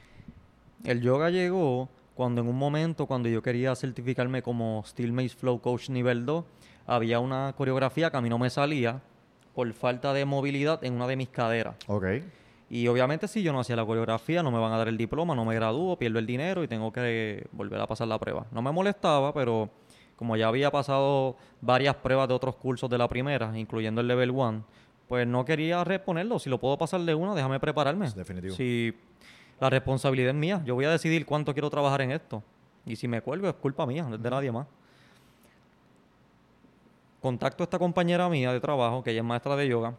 El yoga llegó cuando en un momento, cuando yo quería certificarme como Steel Mace Flow Coach nivel dos, había una coreografía que a mí no me salía por falta de movilidad en una de mis caderas. Ok. Y obviamente si yo no hacía la coreografía, no me van a dar el diploma, no me gradúo, pierdo el dinero y tengo que volver a pasar la prueba. No me molestaba, pero como ya había pasado varias pruebas de otros cursos de la primera, incluyendo el Level uno, pues no quería reponerlo. Si lo puedo pasar de una, déjame prepararme. Sí, definitivo. Si la responsabilidad es mía, yo voy a decidir cuánto quiero trabajar en esto. Y si me cuelgo es culpa mía, no es de nadie más. Contacto a esta compañera mía de trabajo, que ella es maestra de yoga,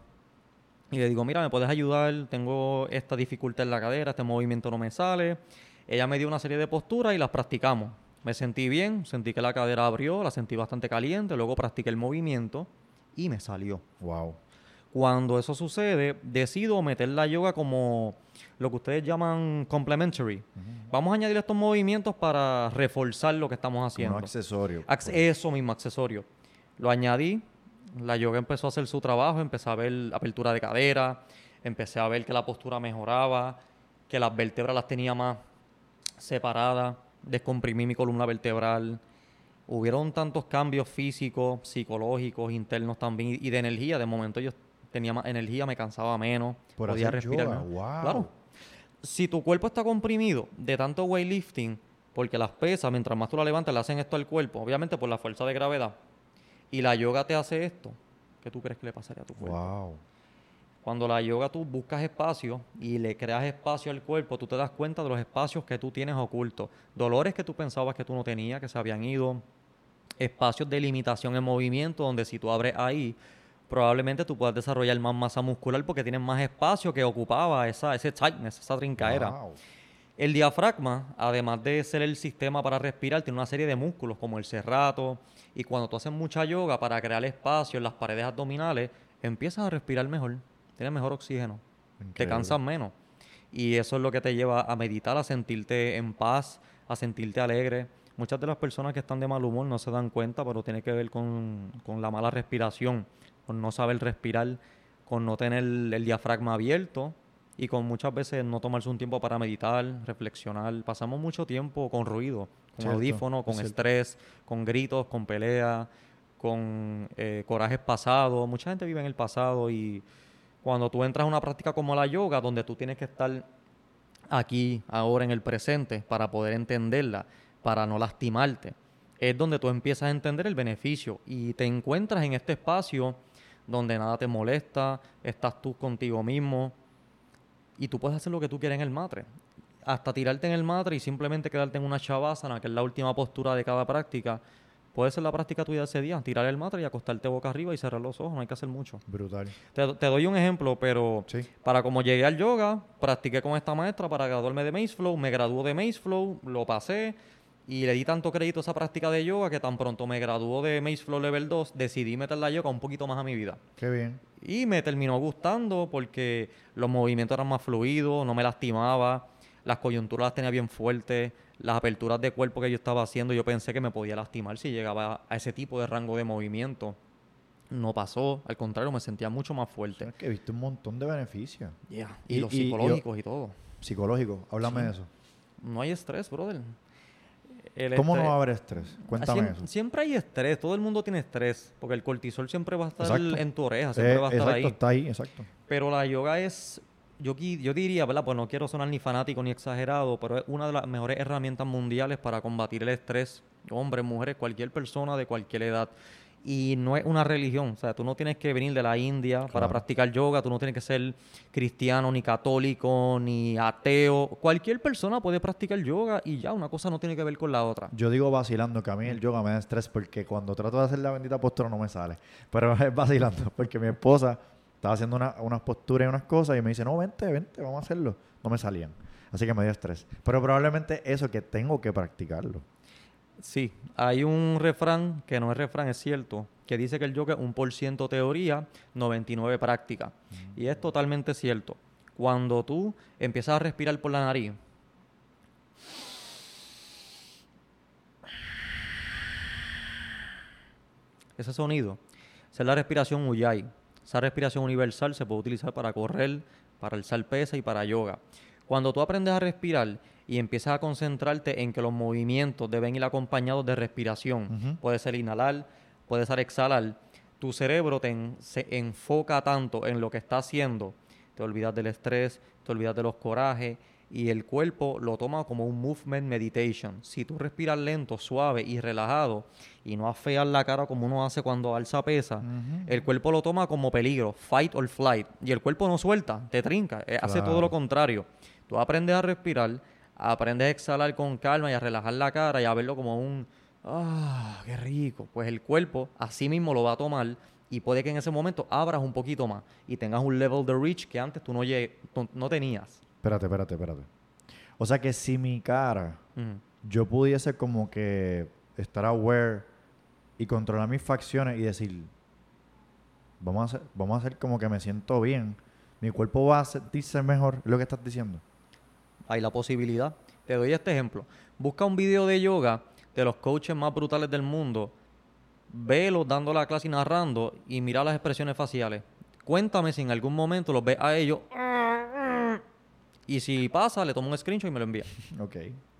y le digo, mira, ¿me puedes ayudar? Tengo esta dificultad en la cadera, este movimiento no me sale. Ella me dio una serie de posturas y las practicamos. Me sentí bien, sentí que la cadera abrió, la sentí bastante caliente, luego practiqué el movimiento y me salió. Wow. Cuando eso sucede, decido meter la yoga como lo que ustedes llaman complementary. Vamos a añadir estos movimientos para reforzar lo que estamos Como haciendo. un accesorio. Acce- eso mismo, accesorio. Lo añadí, la yoga empezó a hacer su trabajo, empecé a ver apertura de cadera, empecé a ver que la postura mejoraba, que las vértebras las tenía más separadas, descomprimí mi columna vertebral. Hubieron tantos cambios físicos, psicológicos, internos también y de energía. De momento yo tenía más energía, me cansaba menos, Por podía hacer respirar yoga, mejor. wow. Claro. Si tu cuerpo está comprimido de tanto weightlifting, porque las pesas, mientras más tú la levantas, le hacen esto al cuerpo, obviamente por la fuerza de gravedad, y la yoga te hace esto, ¿qué tú crees que le pasaría a tu cuerpo? Wow. Cuando la yoga tú buscas espacio y le creas espacio al cuerpo, tú te das cuenta de los espacios que tú tienes ocultos. Dolores que tú pensabas que tú no tenías, que se habían ido. Espacios de limitación en movimiento, donde si tú abres ahí, probablemente tú puedas desarrollar más masa muscular porque tienes más espacio que ocupaba esa, ese tightness, esa trincaera. Wow. El diafragma, además de ser el sistema para respirar, tiene una serie de músculos como el serrato. Y cuando tú haces mucha yoga para crear espacio en las paredes abdominales, empiezas a respirar mejor, tienes mejor oxígeno, te Increíble. cansas menos. Y eso es lo que te lleva a meditar, a sentirte en paz, a sentirte alegre. Muchas de las personas que están de mal humor no se dan cuenta, pero tiene que ver con, con la mala respiración, con no saber respirar, con no tener el diafragma abierto y con muchas veces no tomarse un tiempo para meditar, reflexionar. Pasamos mucho tiempo con ruido, con Cierto, audífono, con es cierto. estrés, con gritos, con pelea, con eh, corajes pasados. Mucha gente vive en el pasado y cuando tú entras a una práctica como la yoga, donde tú tienes que estar aquí, ahora, en el presente, para poder entenderla, para no lastimarte, es donde tú empiezas a entender el beneficio y te encuentras en este espacio donde nada te molesta, estás tú contigo mismo y tú puedes hacer lo que tú quieras en el matre. Hasta tirarte en el matre y simplemente quedarte en una shavasana, que es la última postura de cada práctica. Puede ser la práctica tuya de ese día, tirar el matre y acostarte boca arriba y cerrar los ojos, no hay que hacer mucho. Brutal. Te, te doy un ejemplo, pero Sí. para como llegué al yoga, practiqué con esta maestra para graduarme de Mace Flow, me graduó de Mace Flow, lo pasé y le di tanto crédito a esa práctica de yoga que tan pronto me graduó de Mace Flow Level dos, decidí meter la yoga un poquito más a mi vida. Qué bien. Y me terminó gustando porque los movimientos eran más fluidos, no me lastimaba, las coyunturas las tenía bien fuertes, las aperturas de cuerpo que yo estaba haciendo, yo pensé que me podía lastimar si llegaba a ese tipo de rango de movimiento. No pasó, al contrario, me sentía mucho más fuerte. Es que he visto un montón de beneficios. Yeah. Y, Y- los y- psicológicos y, todo. Psicológico, háblame Sí. de eso. No hay estrés, brother. El ¿Cómo no estrés- va a haber estrés? Cuéntame Siem- eso. Siempre hay estrés, todo el mundo tiene estrés, porque el cortisol siempre va a estar Exacto. en tu oreja, siempre Eh, va a estar exacto, ahí. está ahí, exacto. Pero la yoga es, yo, qui- yo diría, ¿verdad? Pues no quiero sonar ni fanático ni exagerado, pero es una de las mejores herramientas mundiales para combatir el estrés. Hombres, mujeres, cualquier persona de cualquier edad. Y no es una religión, o sea, tú no tienes que venir de la India para Claro. practicar yoga, tú no tienes que ser cristiano, ni católico, ni ateo. Cualquier persona puede practicar yoga y ya, una cosa no tiene que ver con la otra. Yo digo vacilando que a mí el yoga me da estrés porque cuando trato de hacer la bendita postura no me sale. Pero es vacilando porque mi esposa estaba haciendo una- unas posturas y unas cosas y me dice, no, vente, vente, vamos a hacerlo. No me salían. Así que me dio estrés. Pero probablemente eso que tengo que practicarlo. Sí, hay un refrán, que no es refrán, es cierto, que dice que el yoga es un por ciento teoría, noventa y nueve práctica. Y es totalmente cierto. Cuando tú empiezas a respirar por la nariz, ese sonido, esa es la respiración Ujjayi. Esa respiración universal se puede utilizar para correr, para alzar pesa y para yoga. Cuando tú aprendes a respirar y empiezas a concentrarte en que los movimientos deben ir acompañados de respiración, Ujú. puede ser inhalar, puede ser exhalar, tu cerebro te en- se enfoca tanto en lo que está haciendo, te olvidas del estrés, te olvidas de los corajes y el cuerpo lo toma como un movement meditation. Si tú respiras lento, suave y relajado y no afeas la cara como uno hace cuando alza pesa, Ujú. el cuerpo lo toma como peligro, fight or flight, y el cuerpo no suelta, te trinca, eh, hace todo Claro. lo contrario. Tú aprendes a respirar, aprendes a exhalar con calma y a relajar la cara y a verlo como un, ah, qué rico. Pues el cuerpo así mismo lo va a tomar y puede que en ese momento abras un poquito más y tengas un level de reach que antes tú no, lleg- no, no tenías. Espérate, espérate, espérate. O sea que si mi cara, Ujú. yo pudiese como que estar aware y controlar mis facciones y decir, vamos a hacer, vamos a hacer como que me siento bien. Mi cuerpo va a sentirse mejor, es lo que estás diciendo. Hay la posibilidad. Te doy este ejemplo. Busca un video de yoga de los coaches más brutales del mundo. Velos dando la clase y narrando y mira las expresiones faciales. Cuéntame si en algún momento los ves a ellos. Y si pasa, le tomo un screenshot y me lo envía. Ok.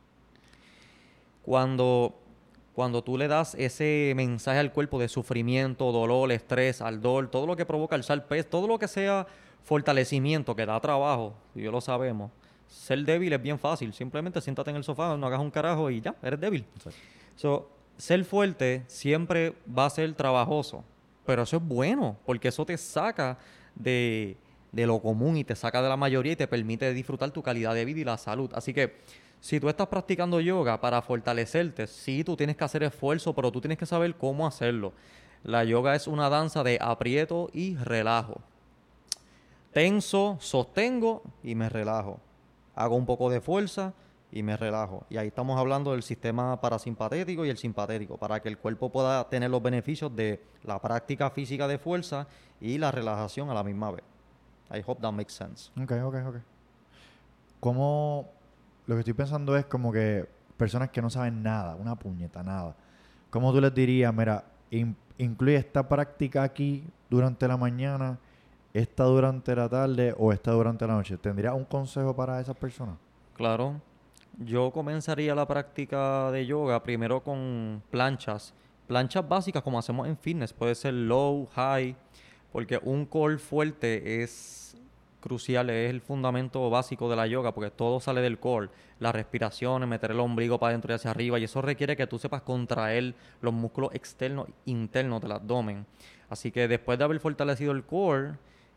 Cuando, cuando tú le das ese mensaje al cuerpo de sufrimiento, dolor, estrés, ardor, todo lo que provoca alzar peso, todo lo que sea fortalecimiento que da trabajo, y yo lo sabemos. Ser débil es bien fácil. Simplemente siéntate en el sofá, no hagas un carajo y ya, eres débil. Exacto. So, ser fuerte siempre va a ser trabajoso, pero eso es bueno, porque eso te saca de, de lo común y te saca de la mayoría y te permite disfrutar tu calidad de vida y la salud. Así que si tú estás practicando yoga para fortalecerte, sí, tú tienes que hacer esfuerzo, pero tú tienes que saber cómo hacerlo. La yoga es una danza de aprieto y relajo. Tenso, sostengo y me relajo. Hago un poco de fuerza y me relajo. Y ahí estamos hablando del sistema parasimpatético y el simpatético, para que el cuerpo pueda tener los beneficios de la práctica física de fuerza y la relajación a la misma vez. I hope that makes sense. Ok, ok, ok. ¿Cómo? Lo que estoy pensando es como que personas que no saben nada, una puñeta, nada. ¿Cómo tú les dirías, mira, in- incluye esta práctica aquí durante la mañana, esta durante la tarde o esta durante la noche? ¿Tendrías un consejo para esas personas? Claro. Yo comenzaría la práctica de yoga primero con planchas planchas básicas como hacemos en fitness. Puede ser low, high, porque un core fuerte es crucial, es el fundamento básico de la yoga, porque todo sale del core. La respiración, meter el ombligo para adentro y hacia arriba, y eso requiere que tú sepas contraer los músculos externos e internos del abdomen. Así que después de haber fortalecido el core,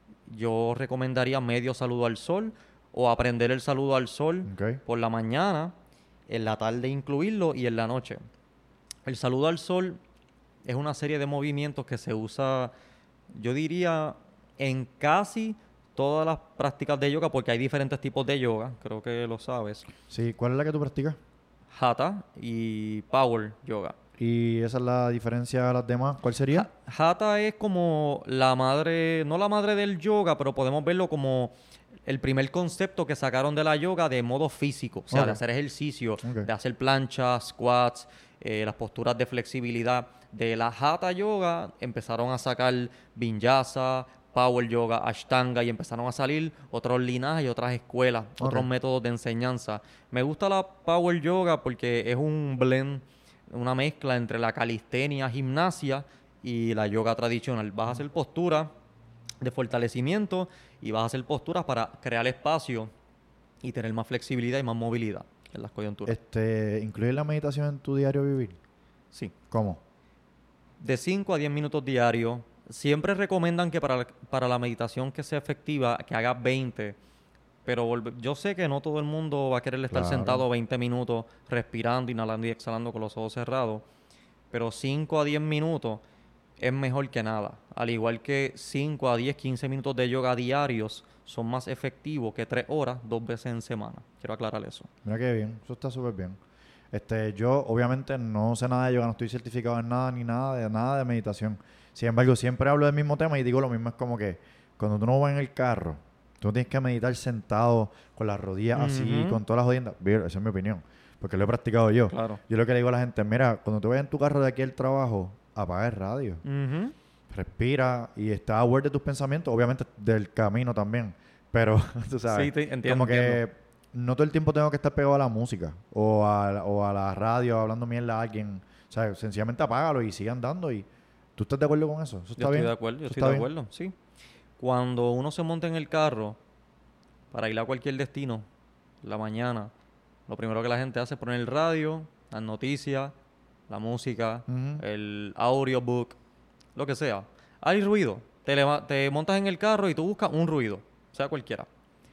yo recomendaría medio saludo al sol o aprender el saludo al sol Okay. por la mañana, en la tarde incluirlo y en la noche. El saludo al sol es una serie de movimientos que se usa, yo diría, en casi todas las prácticas de yoga, porque hay diferentes tipos de yoga, creo que lo sabes. Sí, ¿cuál es la que tú practicas? Hatha y Power Yoga. Y esa es la diferencia a las demás. ¿Cuál sería? Ha- Hatha es como la madre, no la madre del yoga, pero podemos verlo como el primer concepto que sacaron de la yoga de modo físico, o sea, Ok. de hacer ejercicio, Ok. de hacer planchas, squats, eh, las posturas de flexibilidad. De la Hatha Yoga empezaron a sacar Vinyasa, Power Yoga, Ashtanga, y empezaron a salir otros linajes y otras escuelas, Ok. otros métodos de enseñanza. Me gusta la Power Yoga porque es un blend, una mezcla entre la calistenia, gimnasia y la yoga tradicional. Vas a hacer posturas de fortalecimiento y vas a hacer posturas para crear espacio y tener más flexibilidad y más movilidad en las coyunturas. Este, ¿incluye la meditación en tu diario vivir? Sí. ¿Cómo? De cinco a diez minutos diarios. Siempre recomiendan que para, la- para la meditación que sea efectiva, que hagas veinte. Pero volve- yo sé que no todo el mundo va a querer estar Claro. sentado veinte minutos respirando, inhalando y exhalando con los ojos cerrados. Pero cinco a diez minutos es mejor que nada. Al igual que cinco a diez, quince minutos de yoga diarios son más efectivos que tres horas dos veces en semana. Quiero aclarar eso. Mira qué bien, eso está súper bien. Este, yo obviamente no sé nada de yoga, no estoy certificado en nada ni nada de nada de meditación. Sin embargo, siempre hablo del mismo tema y digo lo mismo, es como que cuando tú no vas en el carro, tú no tienes que meditar sentado con las rodillas así, Ujú. con todas las jodiendas. Bien, esa es mi opinión, porque lo he practicado yo. Claro. Yo lo que le digo a la gente, mira, cuando tú vayas en tu carro de aquí al trabajo, apaga el radio, Ujú. respira y está aware de tus pensamientos, obviamente del camino también, pero tú sabes, Sí, te- entiendo, como que entiendo. no todo el tiempo tengo que estar pegado a la música o a, la- o a la radio hablando mierda a alguien, o sea, sencillamente apágalo y sigue andando y ¿tú estás de acuerdo con eso? ¿Eso está Yo estoy bien? de acuerdo, yo ¿Eso estoy está de bien? acuerdo, sí. Cuando uno se monta en el carro para ir a cualquier destino, la mañana, lo primero que la gente hace es poner el radio, las noticias, la música, Ujú. el audiobook, lo que sea. Hay ruido. Te, leva- te montas en el carro y tú buscas un ruido, sea cualquiera.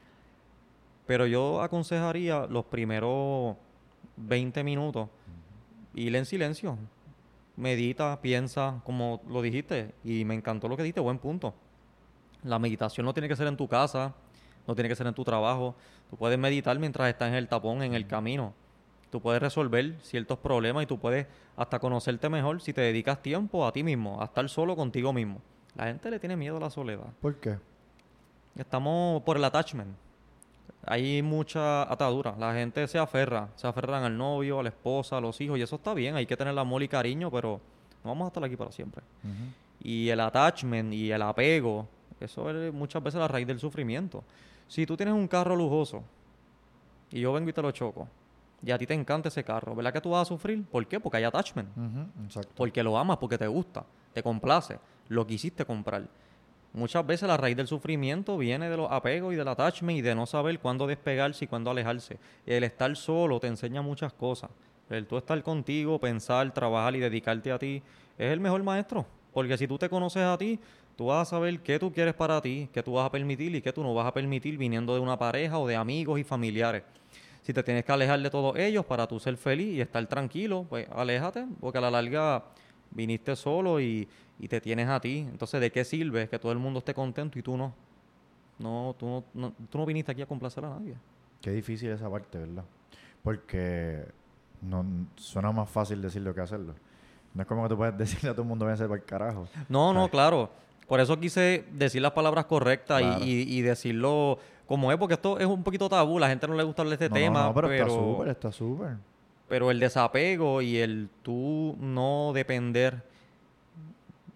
Pero yo aconsejaría los primeros veinte minutos ir en silencio. Medita, piensa, como lo dijiste, y me encantó lo que dijiste, buen punto. La meditación no tiene que ser en tu casa, no tiene que ser en tu trabajo. Tú puedes meditar mientras estás en el tapón, en el camino. Tú puedes resolver ciertos problemas y tú puedes hasta conocerte mejor si te dedicas tiempo a ti mismo, a estar solo contigo mismo. La gente le tiene miedo a la soledad. ¿Por qué? Estamos por el attachment. Hay mucha atadura. La gente se aferra, se aferran al novio, a la esposa, a los hijos, y eso está bien. Hay que tener amor y cariño, pero no vamos a estar aquí para siempre. Ujú. Y el attachment y el apego, eso es muchas veces la raíz del sufrimiento. Si tú tienes un carro lujoso y yo vengo y te lo choco, y a ti te encanta ese carro, ¿verdad que tú vas a sufrir? ¿Por qué? Porque hay attachment. Ujú, exacto. Porque lo amas, porque te gusta, te complace, lo quisiste comprar. Muchas veces la raíz del sufrimiento viene de los apegos y del attachment y de no saber cuándo despegarse y cuándo alejarse. El estar solo te enseña muchas cosas. El tú estar contigo, pensar, trabajar y dedicarte a ti es el mejor maestro. Porque si tú te conoces a ti, tú vas a saber qué tú quieres para ti, qué tú vas a permitir y qué tú no vas a permitir viniendo de una pareja o de amigos y familiares. Si te tienes que alejar de todos ellos para tú ser feliz y estar tranquilo, pues aléjate, porque a la larga viniste solo y, y te tienes a ti. Entonces, ¿de qué sirve que todo el mundo esté contento y tú no? No, tú no, no- tú no viniste aquí a complacer a nadie. Qué difícil esa parte, ¿verdad? Porque no, suena más fácil decirlo que hacerlo. No es como que tú puedes decirle a todo el mundo, váyanse para el carajo. No, no, ¿Sabes? claro. Por eso quise decir las palabras correctas y, Claro. y- y decirlo como es, porque esto es un poquito tabú. La gente no le gusta hablar de este No, tema, no, no, pero, está pero, súper, está súper. pero el desapego y el tú no depender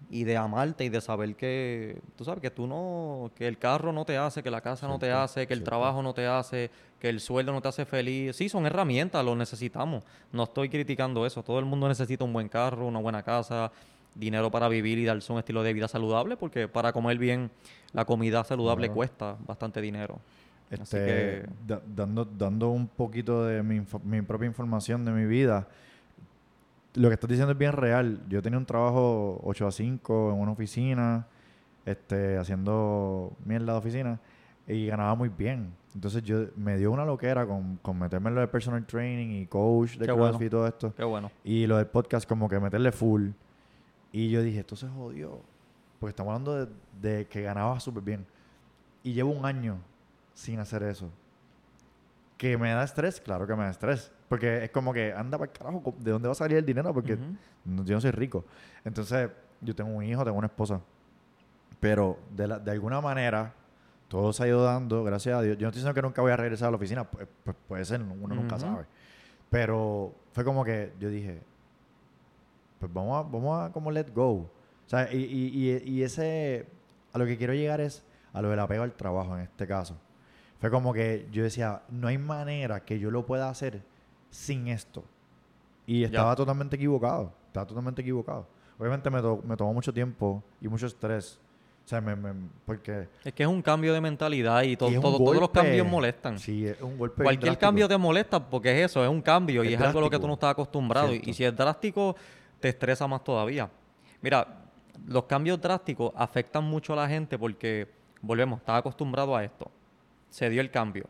y de amarte y de saber que, tú sabes, que tú no, que el carro no te hace, que la casa no te Cierto, hace, que el cierto. trabajo no te hace, que el sueldo no te hace feliz. Sí, son herramientas, lo necesitamos. No estoy criticando eso. Todo el mundo necesita un buen carro, una buena casa, dinero para vivir y darse un estilo de vida saludable, porque para comer bien, la comida saludable Claro. cuesta bastante dinero. Así Este, que, da- dando, dando un poquito de mi, info- mi propia información de mi vida, lo que estás diciendo es bien real. Yo tenía un trabajo ocho a cinco en una oficina, este, haciendo mierda de oficina, y ganaba muy bien. Entonces yo me dio una loquera con, con meterme en lo de personal training y coach de qué CrossFit bueno, y todo esto. qué bueno. Y lo del podcast como que meterle full. Y yo dije, esto se jodió. Porque estamos hablando de, de que ganaba súper bien. Y llevo un año sin hacer eso. ¿Que me da estrés? Claro que me da estrés. Porque es como que, anda para el carajo, ¿co- ¿de dónde va a salir el dinero? Porque Ujú. no- yo no soy rico. Entonces, yo tengo un hijo, tengo una esposa. Pero de, la- de alguna manera, todo se ha ido dando, gracias a Dios. Yo no estoy diciendo que nunca voy a regresar a la oficina. Pues, pues puede ser, uno nunca Ujú. sabe. Pero fue como que yo dije, pues vamos a, vamos a como let go. O sea, y, y, y, y ese, a lo que quiero llegar es a lo del apego al trabajo en este caso. Fue como que yo decía, no hay manera que yo lo pueda hacer sin esto. Y estaba Ya. totalmente equivocado. Estaba totalmente equivocado. Obviamente me, to- me tomó mucho tiempo y mucho estrés. O sea, me, me- porque... Es que es un cambio de mentalidad y, Y to- es un todo- todos los cambios golpe. molestan. Sí, es un golpe bien Cualquier drástico. cambio te molesta porque es eso, es un cambio y Es es algo a lo que tú drástico. no estás acostumbrado. Y, Cierto. y si es drástico, te estresa más todavía. Mira, los cambios drásticos afectan mucho a la gente porque, volvemos, estás acostumbrado a esto. Se dio el cambio.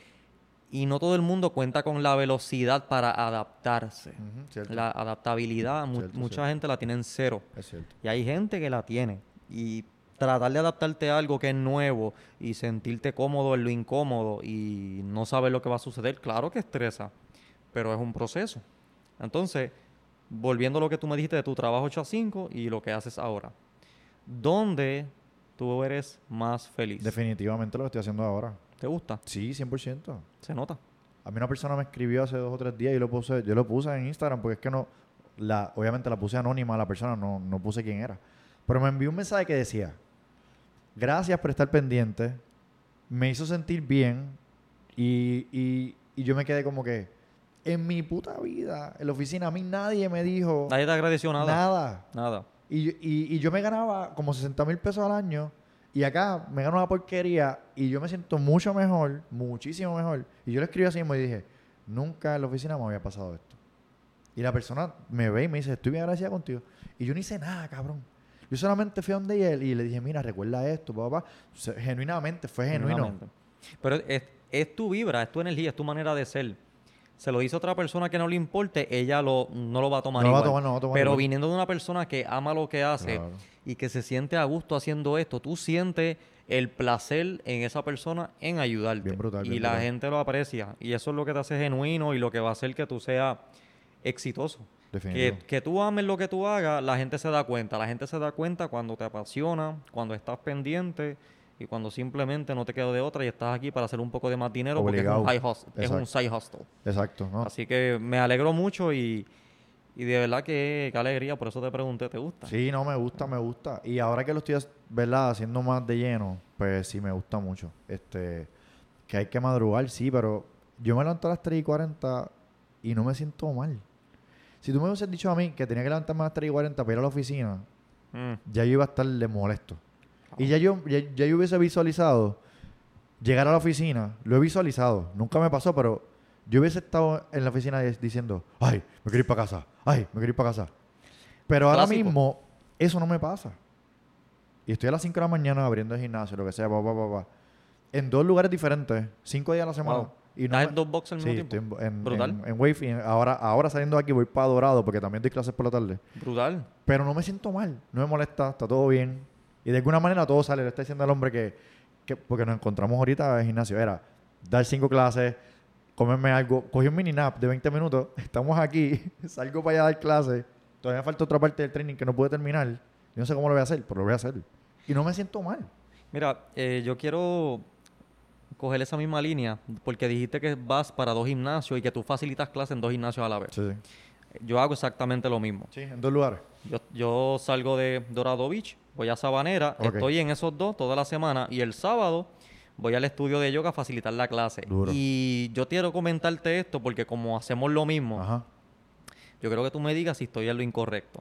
Y no todo el mundo cuenta con la velocidad para adaptarse. Ujú, cierto. La adaptabilidad, mu- Cierto, mucha cierto. gente la tiene en cero. Es cierto. Y hay gente que la tiene. Y tratar de adaptarte a algo que es nuevo y sentirte cómodo en lo incómodo y no saber lo que va a suceder, claro que estresa, pero es un proceso. Entonces, volviendo a lo que tú me dijiste de tu trabajo ocho a cinco y lo que haces ahora, ¿dónde tú eres más feliz? Definitivamente lo que estoy haciendo ahora. ¿Te gusta? Sí, cien por ciento. Se nota. A mí una persona me escribió hace dos o tres días y lo puse, yo lo puse en Instagram porque es que no, la, obviamente la puse anónima a la persona, no, no puse quién era. Pero me envió un mensaje que decía, gracias por estar pendiente, me hizo sentir bien y, y, y yo me quedé como que, en mi puta vida, en la oficina, a mí nadie me dijo Nadie te agradeció nada. nada. Nada. Y, y, y yo me ganaba como sesenta mil pesos al año y acá me gano una porquería y yo me siento mucho mejor, muchísimo mejor. Y yo le escribí así mismo y dije, nunca en la oficina me había pasado esto. Y la persona me ve y me dice, estoy bien agradecida contigo. Y yo no hice nada, cabrón. Yo solamente fui a donde él y le dije, mira, recuerda esto, papá. O sea, genuinamente, fue genuino. Genuinamente. Pero es, es tu vibra, es tu energía, es tu manera de ser. Se lo dice otra persona que no le importe, ella lo, no lo va a tomar No lo va a igual. tomar, no lo va a tomar Pero igual. viniendo de una persona que ama lo que hace Claro. y que se siente a gusto haciendo esto, tú sientes el placer en esa persona en ayudarte. Bien brutal, y bien la brutal. gente lo aprecia. Y eso es lo que te hace genuino y lo que va a hacer que tú seas exitoso. Definitivo. Que, que tú ames lo que tú hagas, la gente se da cuenta. La gente se da cuenta cuando te apasiona, cuando estás pendiente y cuando simplemente no te quedo de otra y estás aquí para hacer un poco de más dinero Obligado. porque es un, high hus- es un Exacto. side hustle. Exacto, ¿no? Así que me alegro mucho y, y de verdad que qué alegría, por eso te pregunté, ¿te gusta? Sí, no, me gusta, me gusta. Y ahora que lo estoy, ¿verdad? Haciendo más de lleno, pues sí me gusta mucho. Este, que hay que madrugar, sí, pero yo me levanto a las tres y cuarenta y no me siento mal. Si tú me hubieses dicho a mí que tenía que levantarme a las tres y cuarenta para ir a la oficina, Mm, ya yo iba a estar de molesto. Y ya yo, ya, ya yo hubiese visualizado llegar a la oficina, lo he visualizado, nunca me pasó, pero yo hubiese estado en la oficina di- diciendo, ay, me quiero ir para casa, ay, me quiero ir para casa. Pero ahora Clásico. mismo, eso no me pasa. Y estoy a las cinco de la mañana abriendo el gimnasio, lo que sea, pa, pa, pa, pa, en dos lugares diferentes, cinco días a la semana. wow. Y no ¿Estás me- en dos boxes al Sí, mismo estoy tiempo? en, en, Brutal. en, en Wave y en- ahora, ahora saliendo de aquí voy para Dorado porque también doy clases por la tarde. Brutal. Pero no me siento mal, no me molesta, está todo bien. Y de alguna manera todo sale. Le está diciendo al hombre que, que porque nos encontramos ahorita en el gimnasio, era dar cinco clases, comerme algo, cogí un mini nap de veinte minutos, estamos aquí, salgo para allá a dar clases, todavía me falta otra parte del training que no pude terminar. Yo no sé cómo lo voy a hacer, pero lo voy a hacer. Y no me siento mal. Mira, eh, yo quiero coger esa misma línea porque dijiste que vas para dos gimnasios y que tú facilitas clases en dos gimnasios a la vez. Sí, sí. Yo hago exactamente lo mismo. Sí, en dos lugares. Yo, yo salgo de Dorado Beach, voy a Sabanera, Ok. estoy en esos dos toda la semana y el sábado voy al estudio de yoga a facilitar la clase. Duro. Y yo quiero comentarte esto porque como hacemos lo mismo, Ajá. yo creo que tú me digas si estoy en lo incorrecto.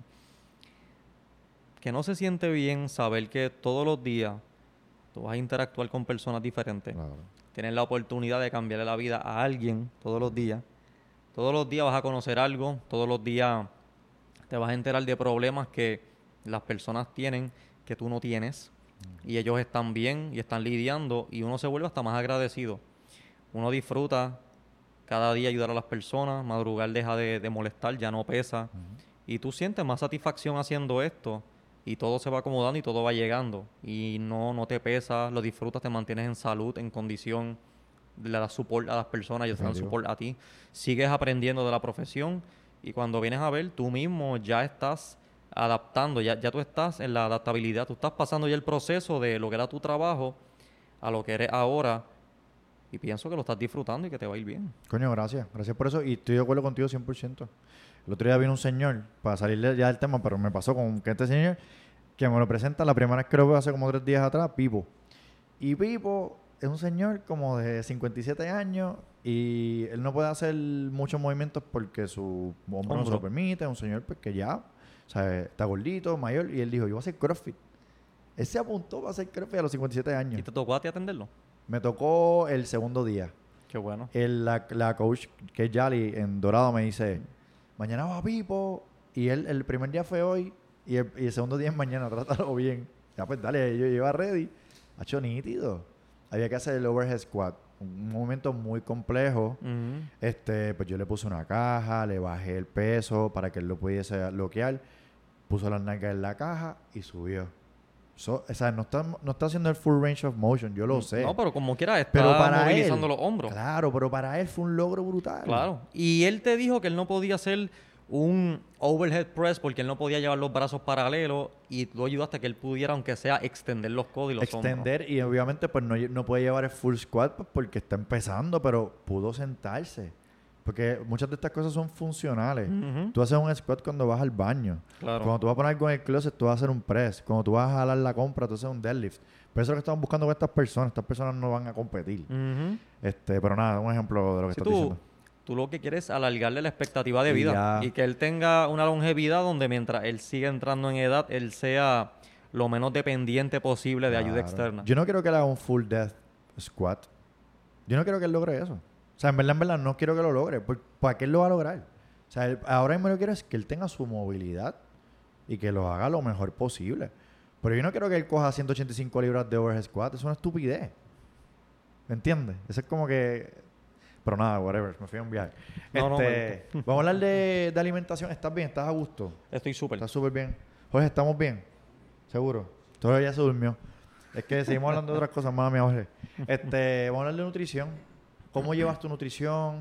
Que no se siente bien saber que todos los días tú vas a interactuar con personas diferentes. Claro. Tienes la oportunidad de cambiarle la vida a alguien todos los días. Todos los días vas a conocer algo, todos los días te vas a enterar de problemas que las personas tienen que tú no tienes. Y ellos están bien y están lidiando y uno se vuelve hasta más agradecido. Uno disfruta cada día ayudar a las personas, madrugar deja de, de molestar, ya no pesa. Y tú sientes más satisfacción haciendo esto y todo se va acomodando y todo va llegando. Y no, no te pesa, lo disfrutas, te mantienes en salud, en condición, le das support a las personas, ellos te dan Definitivo. support a ti. Sigues aprendiendo de la profesión y cuando vienes a ver, tú mismo ya estás adaptando, ya, ya tú estás en la adaptabilidad, tú estás pasando ya el proceso de lo que era tu trabajo a lo que eres ahora y pienso que lo estás disfrutando y que te va a ir bien. Coño, gracias. Gracias por eso. Y estoy de acuerdo contigo cien por ciento. El otro día vino un señor, para salir de- ya del tema, pero me pasó con que este señor, que me lo presenta la primera vez que lo veo hace como tres días atrás, Pipo. Y Pipo es un señor como de cincuenta y siete años y él no puede hacer muchos movimientos porque su hombro no se lo Hombro. permite. Es un señor pues, que ya, o sea, está gordito, mayor, y él dijo, yo voy a hacer CrossFit. Él se apuntó para hacer CrossFit a los cincuenta y siete años. ¿Y te tocó a ti atenderlo? Me tocó el segundo día. Qué bueno. El- la, la coach que es Yali en Dorado me dice, mañana va Pipo. Y él, el primer día fue hoy y el, y el segundo día es mañana, trátalo bien. Ya pues dale, yo lleva ready. Ha hecho nítido. Había que hacer el overhead squat. Un movimiento muy complejo. Ujú. Este, pues yo le puse una caja, le bajé el peso para que él lo pudiese bloquear. Puso las nalgas en la caja y subió. So, o sea, no está, no está haciendo el full range of motion, yo lo sé. No, pero como quiera está Pero para movilizando él, los hombros. Claro, pero para él fue un logro brutal. Claro. Y él te dijo que él no podía hacer un overhead press porque él no podía llevar los brazos paralelos y tú ayudaste a que él pudiera, aunque sea, extender los codos y los hombros. Extender y obviamente pues no, no puede llevar el full squat pues, porque está empezando, pero pudo sentarse. Porque muchas de estas cosas son funcionales. Ujú. Tú haces un squat cuando vas al baño. Claro. Cuando tú vas a poner algo en el closet, tú vas a hacer un press. Cuando tú vas a jalar la compra, tú haces un deadlift. Pero eso es lo que estamos buscando con estas personas. Estas personas no van a competir. Ujú. Este, pero nada, un ejemplo de lo que Si estás tú, diciendo. tú lo que quieres es alargarle la expectativa de Y vida ya. y que él tenga una longevidad donde mientras él siga entrando en edad, él sea lo menos dependiente posible de ayuda Claro. externa. Yo no quiero que él haga un full death squat. Yo no quiero que él logre eso. O sea, en verdad, en verdad, no quiero que lo logre. ¿Por- ¿Para qué él lo va a lograr? O sea, él- ahora mismo lo que quiero es que él tenga su movilidad y que lo haga lo mejor posible. Pero yo no quiero que él coja ciento ochenta y cinco libras de overhead squat. Es una estupidez. ¿Me entiendes? Eso es como que... Pero nada, whatever. Me fui a un viaje. No, no, Este, vamos a hablar de, de alimentación. ¿Estás bien? ¿Estás a gusto? Estoy súper. Estás súper bien. Jorge, ¿estamos bien? ¿Seguro? Todavía se durmió. Es que seguimos hablando de otras cosas, mami, Jorge. Este, vamos a hablar de nutrición. ¿Cómo llevas tu nutrición?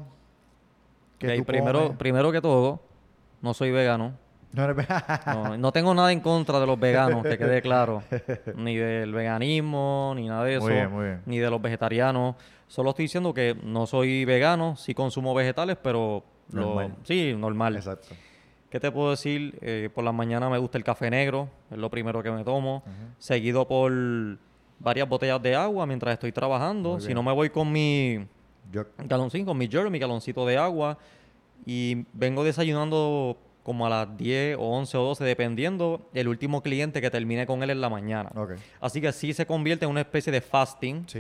¿Qué Ok, tú primero, comes? primero que todo, no soy vegano. No eres- No, no tengo nada en contra de los veganos, que quede claro. Ni del veganismo, ni nada de eso. Muy bien, muy bien. Ni de los vegetarianos. Solo estoy diciendo que no soy vegano, sí consumo vegetales, pero... lo- Normal. sí, normal. Exacto. ¿Qué te puedo decir? Eh, por la mañana me gusta el café negro, es lo primero que me tomo. Ujú. Seguido por varias botellas de agua mientras estoy trabajando. Muy Si bien. no me voy con mi Yo, galoncín, con mi Jeremy, mi galoncito de agua. Y vengo desayunando como a las diez o once o doce, dependiendo el último cliente que termine con él en la mañana. ok. Así que sí se convierte en una especie de fasting. Sí.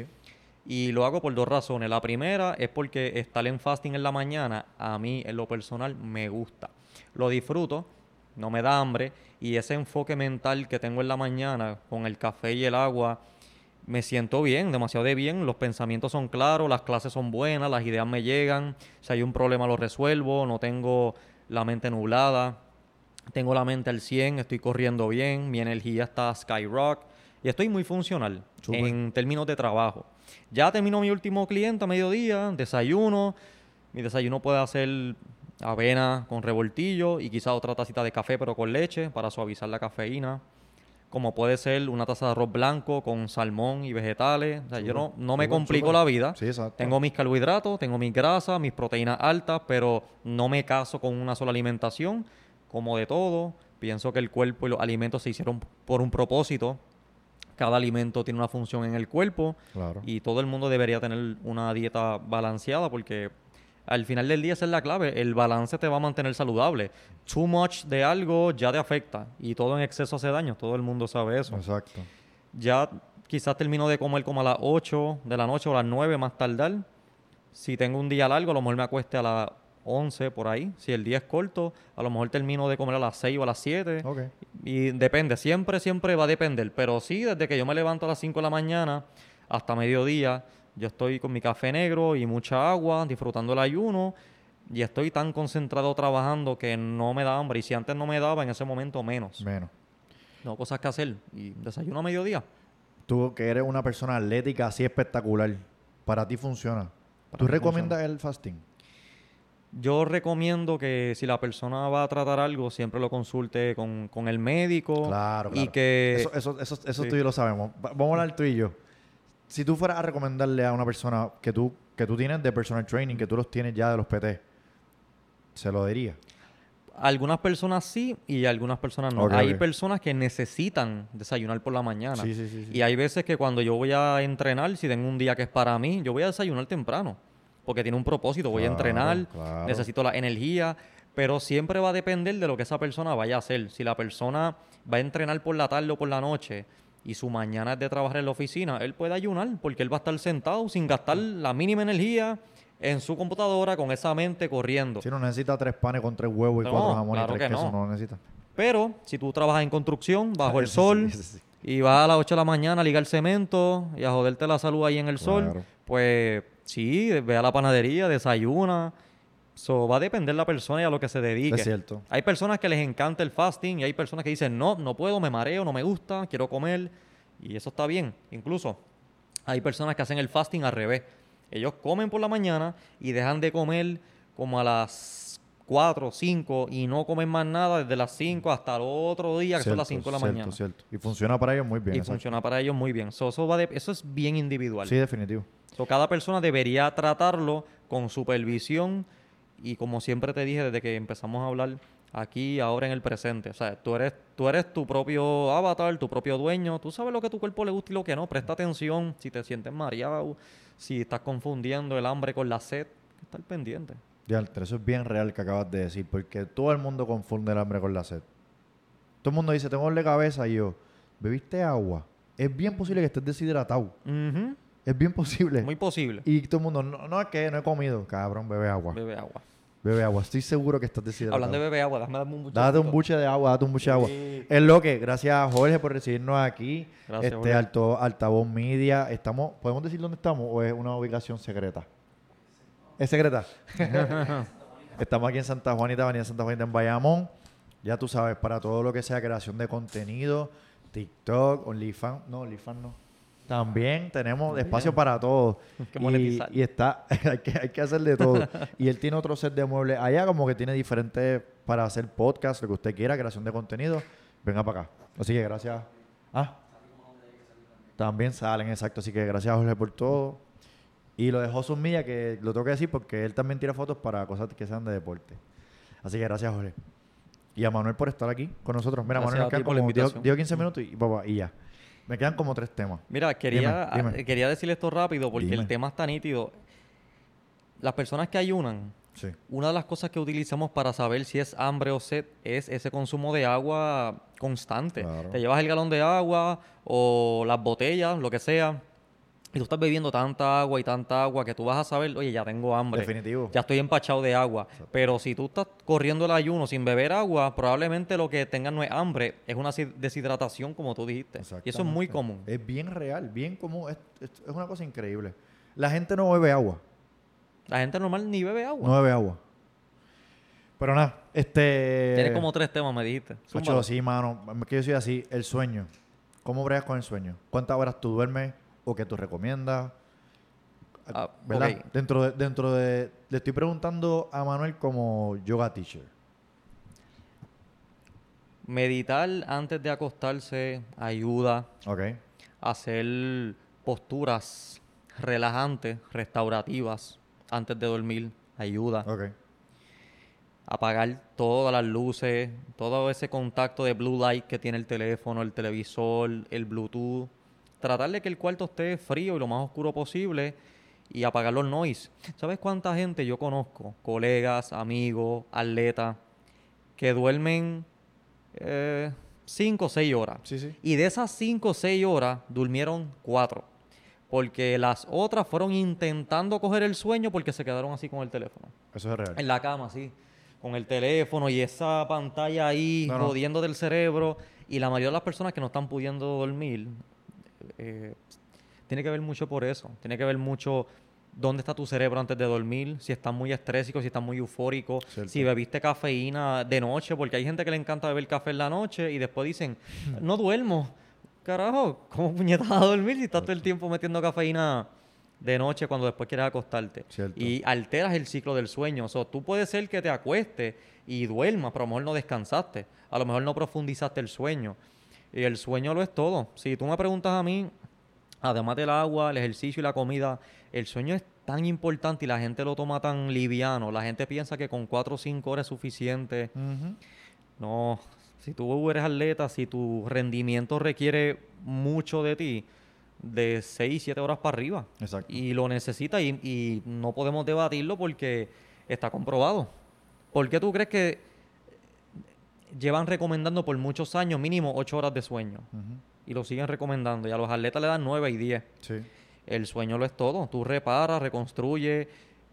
Y lo hago por dos razones. La primera es porque estar en fasting en la mañana, a mí en lo personal me gusta. Lo disfruto, no me da hambre. Y ese enfoque mental que tengo en la mañana con el café y el agua, me siento bien, demasiado de bien. Los pensamientos son claros, las clases son buenas, las ideas me llegan. Si hay un problema lo resuelvo, no tengo la mente nublada. Tengo la mente al cien, estoy corriendo bien, mi energía está skyrock y estoy muy funcional Súper. en términos de trabajo. Ya terminó mi último cliente a mediodía, desayuno. Mi desayuno puede ser avena con revoltillo y quizá otra tacita de café pero con leche para suavizar la cafeína. como puede ser una taza de arroz blanco con salmón y vegetales. O sea, yo no, no me Súper, complico súper. la vida. Sí, exacto. Tengo mis carbohidratos, tengo mis grasas, mis proteínas altas, pero no me caso con una sola alimentación. Como de todo, pienso que el cuerpo y los alimentos se hicieron por un propósito. Cada alimento tiene una función en el cuerpo Claro. y todo el mundo debería tener una dieta balanceada porque al final del día esa es la clave. El balance te va a mantener saludable. Too much de algo ya te afecta y todo en exceso hace daño. Todo el mundo sabe eso. Exacto. Ya quizás termino de comer como a las ocho de la noche o a las nueve más tardar. Si tengo un día largo, a lo mejor me acueste a las once por ahí. Si el día es corto, a lo mejor termino de comer a las seis o a las siete. Ok. Y depende, siempre, siempre va a depender. Pero sí, desde que yo me levanto a las cinco de la mañana hasta mediodía, yo estoy con mi café negro y mucha agua, disfrutando el ayuno. Y estoy tan concentrado trabajando que no me da hambre. Y si antes no me daba, en ese momento menos. Menos. Tengo cosas que hacer. Y desayuno a mediodía. Tú que eres una persona atlética así espectacular, para ti funciona. Para ¿Tú mí recomiendas el fasting? Yo recomiendo que si la persona va a tratar algo, siempre lo consulte con, con el médico. Claro, Y claro. que... Eso, eso, eso, eso sí. tú y yo lo sabemos. Va- Vamos a hablar tú y yo. Si tú fueras a recomendarle a una persona que tú, que tú tienes de personal training, que tú los tienes ya de los P T, ¿se lo diría? Algunas personas sí y algunas personas no. Ok, Hay ok. personas que necesitan desayunar por la mañana. Sí, sí, sí, sí. Y hay veces que cuando yo voy a entrenar, si tengo un día que es para mí, yo voy a desayunar temprano. Porque tiene un propósito. Voy a Claro, entrenar, claro. necesito la energía. Pero siempre va a depender de lo que esa persona vaya a hacer. Si la persona va a entrenar por la tarde o por la noche y su mañana es de trabajar en la oficina, él puede ayunar porque él va a estar sentado sin gastar la mínima energía en su computadora con esa mente corriendo. Si no necesita tres panes con tres huevos y No, cuatro jamones claro y tres que quesos, no. no lo necesita. Pero si tú trabajas en construcción, bajo el Ese sí, sol, ese sí. y vas a las ocho de la mañana a ligar cemento y a joderte la salud ahí en el sol, Claro. pues sí, ve a la panadería, desayuna. Eso va a depender de la persona y a lo que se dedique. Es cierto. Hay personas que les encanta el fasting y hay personas que dicen, no, no puedo, me mareo, no me gusta, quiero comer. Y eso está bien. Incluso hay personas que hacen el fasting al revés. Ellos comen por la mañana y dejan de comer como a las cuatro, cinco y no comen más nada desde las cinco hasta el otro día, que son las cinco de la cierto, mañana. Cierto. Y funciona para ellos muy bien. Y exacto. funciona para ellos muy bien. So, eso, va de- eso es bien individual. Sí, definitivo. So, cada persona debería tratarlo con supervisión y como siempre te dije desde que empezamos a hablar aquí, ahora en el presente. O sea, tú eres, tú eres tu propio avatar, tu propio dueño. Tú sabes lo que a tu cuerpo le gusta y lo que no. Presta atención si te sientes mareado, si estás confundiendo el hambre con la sed. Estar pendiente. Ya, eso es bien real que acabas de decir, porque todo el mundo confunde el hambre con la sed. Todo el mundo dice, tengo dolor de cabeza, y yo, ¿bebiste agua? Es bien posible que estés deshidratado. Ujú. Es bien posible. Muy posible. Y todo el mundo, no, no es que no he comido. Cabrón, bebe agua. Bebe agua. Bebe agua. Estoy seguro que estás deshidratado. Hablando de beber agua, déjame darme un buche. Date un buche de agua, date un buche de agua. Sí. Es lo que, gracias a Jorge por recibirnos aquí. Gracias, este Jorge. alto, Altavoz Media. Estamos, ¿podemos decir dónde estamos o es una ubicación secreta? ¿Es secreta? Estamos aquí en Santa Juanita, Avenida Santa Juanita en Bayamón. Ya tú sabes, para todo lo que sea creación de contenido, TikTok, OnlyFans. No, OnlyFans no. También tenemos espacio para todo. Hay que Y- monetizar. Y, está, hay que, hay que hacer de todo. Y él tiene otro set de muebles allá, como que tiene diferentes para hacer podcast, lo que usted quiera, creación de contenido. Venga para acá. Así que gracias. Ah, también salen, exacto. Así que gracias a Jorge por todo. Y lo de Josun Milla, que lo tengo que decir porque él también tira fotos para cosas que sean de deporte. Así que gracias, Jorge. Y a Manuel por estar aquí con nosotros. Mira, Gracias Manuel, a nos ti quedan por la como invitación. dio quince minutos y, papá, y ya. Me quedan como tres temas. Mira, quería, Dime, dime. eh, quería decirle esto rápido porque Dime. el tema está nítido. Las personas que ayunan, Sí. una de las cosas que utilizamos para saber si es hambre o sed es ese consumo de agua constante. Claro. Te llevas el galón de agua o las botellas, lo que sea, y tú estás bebiendo tanta agua y tanta agua que tú vas a saber, oye, ya tengo hambre. Definitivo. Ya estoy empachado de agua. Pero si tú estás corriendo el ayuno sin beber agua, probablemente lo que tengas no es hambre, es una si- deshidratación, como tú dijiste. Y eso es muy Exactamente. común. Es bien real, bien común. Es, es, es una cosa increíble. La gente no bebe agua. La gente normal ni bebe agua. No bebe agua. Pero nada, este... Tienes como tres temas, me dijiste. Ocho, Zúmbalo. sí, mano. Es que yo soy así. El sueño. ¿Cómo bregas con el sueño? ¿Cuántas horas tú duermes o qué tú recomiendas? Ah, ¿Verdad? ok. Dentro de, dentro de... Le estoy preguntando a Manuel como yoga teacher. Meditar antes de acostarse ayuda Ok. a hacer posturas relajantes, restaurativas antes de dormir, ayuda. Ok. Apagar todas las luces, todo ese contacto de blue light que tiene el teléfono, el televisor, el Bluetooth. Tratar de que el cuarto esté frío y lo más oscuro posible y apagar los noise. ¿Sabes cuánta gente yo conozco? Colegas, amigos, atletas, que duermen eh, cinco o seis horas. Sí, sí. Y de esas cinco o seis horas durmieron cuatro. Porque las otras fueron intentando coger el sueño porque se quedaron así con el teléfono. Eso es real. En la cama, sí. Con el teléfono y esa pantalla ahí No, no. jodiendo del cerebro. Y la mayoría de las personas que no están pudiendo dormir, eh, tiene que ver mucho por eso. Tiene que ver mucho dónde está tu cerebro antes de dormir, si estás muy estrésico, si estás muy eufórico, Cierto. si bebiste cafeína de noche, porque hay gente que le encanta beber café en la noche y después dicen, no duermo. Carajo, ¿cómo puñetas vas a dormir si estás todo el tiempo metiendo cafeína de noche cuando después quieres acostarte? Cierto. Y alteras el ciclo del sueño. O sea, tú puedes ser que te acuestes y duermas, pero a lo mejor no descansaste. A lo mejor no profundizaste el sueño. Y el sueño lo es todo. Si tú me preguntas a mí, además del agua, el ejercicio y la comida, el sueño es tan importante y la gente lo toma tan liviano. La gente piensa que con cuatro o cinco horas es suficiente. Ujú. No, si tú eres atleta, si tu rendimiento requiere mucho de ti, de seis, siete horas para arriba. Exacto. Y lo necesitas y, y no podemos debatirlo porque está comprobado. ¿Por qué tú crees que llevan recomendando por muchos años mínimo ocho horas de sueño? Ujú. Y lo siguen recomendando. Y a los atletas le dan nueve y diez. Sí. El sueño lo es todo. Tú reparas, reconstruyes,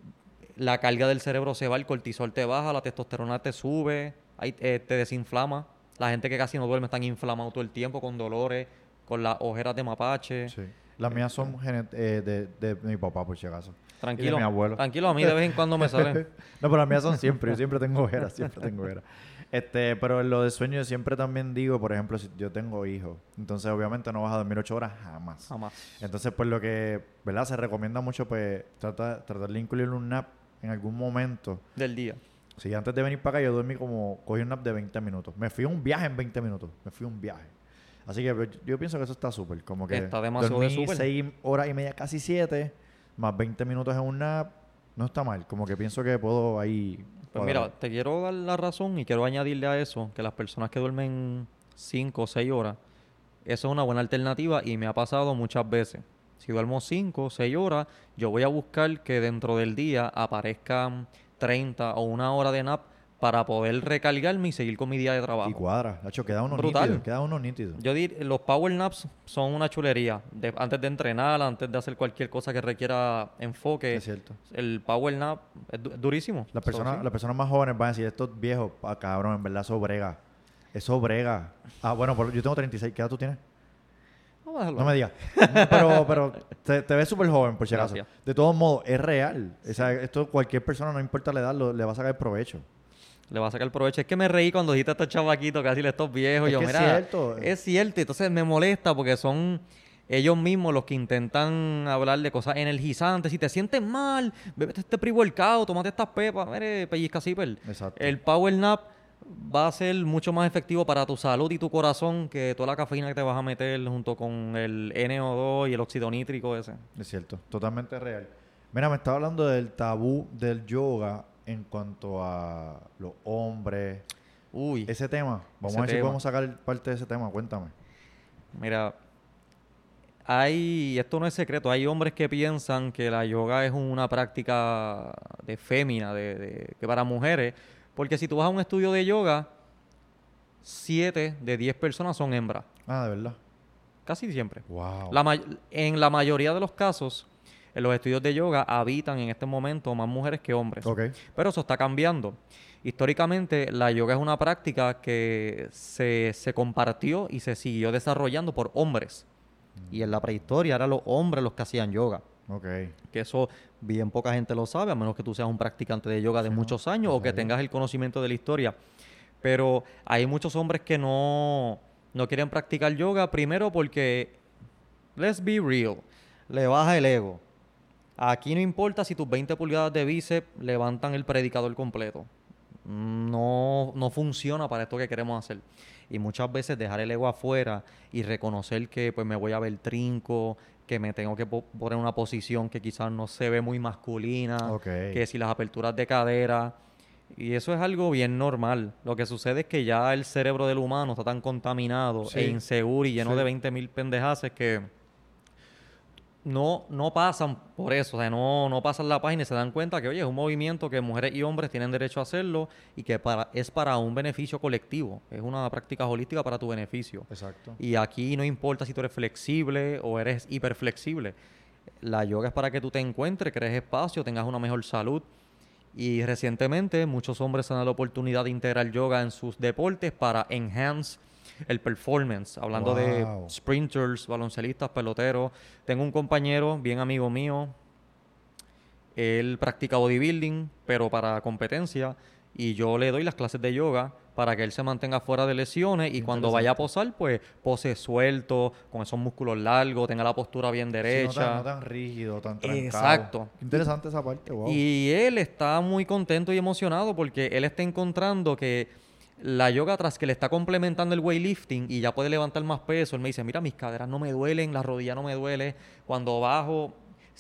la carga del cerebro se va, el cortisol te baja, la testosterona te sube, ahí, eh, te desinflama. La gente que casi no duerme están inflamados todo el tiempo con dolores, con las ojeras de mapache. Sí. Las mías son genet- eh, de, de mi papá, por si acaso. Y de Tranquilo, mi abuelo. tranquilo, a mí de vez en cuando me salen. No, pero las mías son siempre. Yo siempre tengo ojeras, siempre tengo ojeras. Este, pero en lo de sueño yo siempre también digo, por ejemplo, si yo tengo hijos, entonces obviamente no vas a dormir ocho horas jamás. Jamás. Entonces, pues lo que, ¿verdad? Se recomienda mucho, pues, trata, tratar de incluirle un nap en algún momento. Del día. Sí, antes de venir para acá yo dormí como, cogí un nap de veinte minutos. Me fui a un viaje en veinte minutos. Me fui a un viaje. Así que pues, yo pienso que eso está súper. Como que Está demasiado de dormí súper. seis horas y media, casi siete, más veinte minutos en un nap. No está mal. Como que pienso que puedo ahí... Pues mira, te quiero dar la razón y quiero añadirle a eso que las personas que duermen cinco o seis horas, eso es una buena alternativa y me ha pasado muchas veces. Si duermo cinco o seis horas, yo voy a buscar que dentro del día aparezcan treinta o una hora de nap para poder recargarme y seguir con mi día de trabajo. Y cuadra. Hacho, queda uno Brutal. nítido. Queda uno nítido. Yo diría, los power naps son una chulería. De- antes de entrenar, antes de hacer cualquier cosa que requiera enfoque, Es cierto. el power nap es du- durísimo. Las So, personas, sí. las personas más jóvenes van a decir, estos viejos, ah, cabrón, en verdad eso brega. Eso brega. Ah, bueno, por- yo tengo treinta y seis. ¿Qué edad tú tienes? Vamos a dejarlo No me ahí. digas. Pero, pero te, te ves súper joven, por si acaso. Gracias. De todos modos, es real. O sea, esto cualquier persona, no importa la edad, lo- le va a sacar provecho. Le va a sacar provecho. Es que me reí cuando dijiste a estos chavaquitos, casi estos viejos. Es yo, que es mira, cierto. es cierto. Entonces me molesta porque son ellos mismos los que intentan hablar de cosas energizantes. Si te sientes mal, bébete este pre-workout, tómate estas pepas, mire, pellizca zipper. Exacto. El power nap va a ser mucho más efectivo para tu salud y tu corazón que toda la cafeína que te vas a meter junto con el N O dos y el óxido nítrico ese. Es cierto. Totalmente real. Mira, me estaba hablando del tabú del yoga en cuanto a los hombres. Uy, Ese tema. Vamos Ese a ver si tema. podemos sacar parte de ese tema. Cuéntame. mira, hay, esto no es secreto, hay hombres que piensan que la yoga es una práctica de fémina, de, de- que para mujeres, porque si tú vas a un estudio de yoga, siete de diez personas son hembras, Ah, de verdad. casi siempre. Wow. La may- en la mayoría de los casos, en los estudios de yoga habitan en este momento más mujeres que hombres. Ok. Pero eso está cambiando. Históricamente, la yoga es una práctica que se, se compartió y se siguió desarrollando por hombres. Y en la prehistoria eran los hombres los que hacían yoga. Ok. Que eso bien poca gente lo sabe, a menos que tú seas un practicante de yoga de Sí, ¿no? muchos años o que Exacto. tengas el conocimiento de la historia. Pero hay muchos hombres que no, no quieren practicar yoga, primero porque, let's be real, le baja el ego. Aquí no importa si tus veinte pulgadas de bíceps levantan el predicador completo. no, no funciona para esto que queremos hacer. Y muchas veces dejar el ego afuera y reconocer que pues me voy a ver trinco, que me tengo que po- poner en una posición que quizás no se ve muy masculina, Ok. que si las aperturas de cadera. Y eso es algo bien normal. Lo que sucede es que ya el cerebro del humano está tan contaminado Sí, e inseguro y lleno sí. de veinte mil pendejaces que no, no pasan por eso, o sea, no, no pasan la página y se dan cuenta que, oye, es un movimiento que mujeres y hombres tienen derecho a hacerlo y que para, es para un beneficio colectivo, es una práctica holística para tu beneficio. Exacto. Y aquí no importa si tú eres flexible o eres hiperflexible, la yoga es para que tú te encuentres, crees espacio, tengas una mejor salud. Y recientemente muchos hombres han dado la oportunidad de integrar yoga en sus deportes para enhance el performance. Hablando de Wow. sprinters, baloncelistas, peloteros. Tengo un compañero, bien amigo mío, él practica bodybuilding, pero para competencia. Y yo le doy las clases de yoga para que él se mantenga fuera de lesiones y cuando vaya a Interesante. posar, pues pose suelto, con esos músculos largos, tenga la postura bien Sí, no tan, derecha. no tan rígido, tan trancado. Exacto. Qué interesante esa parte, wow. Y él está muy contento y emocionado porque él está encontrando que la yoga, tras que le está complementando el weightlifting y ya puede levantar más peso, él me dice, mira, mis caderas no me duelen, la rodilla no me duele. Cuando bajo,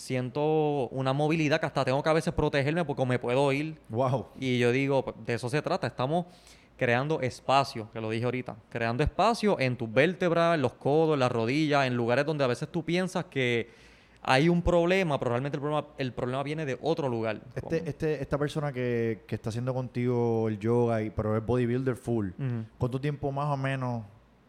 siento una movilidad que hasta tengo que a veces protegerme porque me puedo ir. Wow. Y yo digo, pues, de eso se trata. Estamos creando espacio, que lo dije ahorita. Creando espacio en tus vértebras, en los codos, en las rodillas, en lugares donde a veces tú piensas que hay un problema, pero realmente el problema, el problema viene de otro lugar. Este, Como- este, esta persona que, que está haciendo contigo el yoga, y, pero es bodybuilder full, Ujú. ¿cuánto tiempo más o menos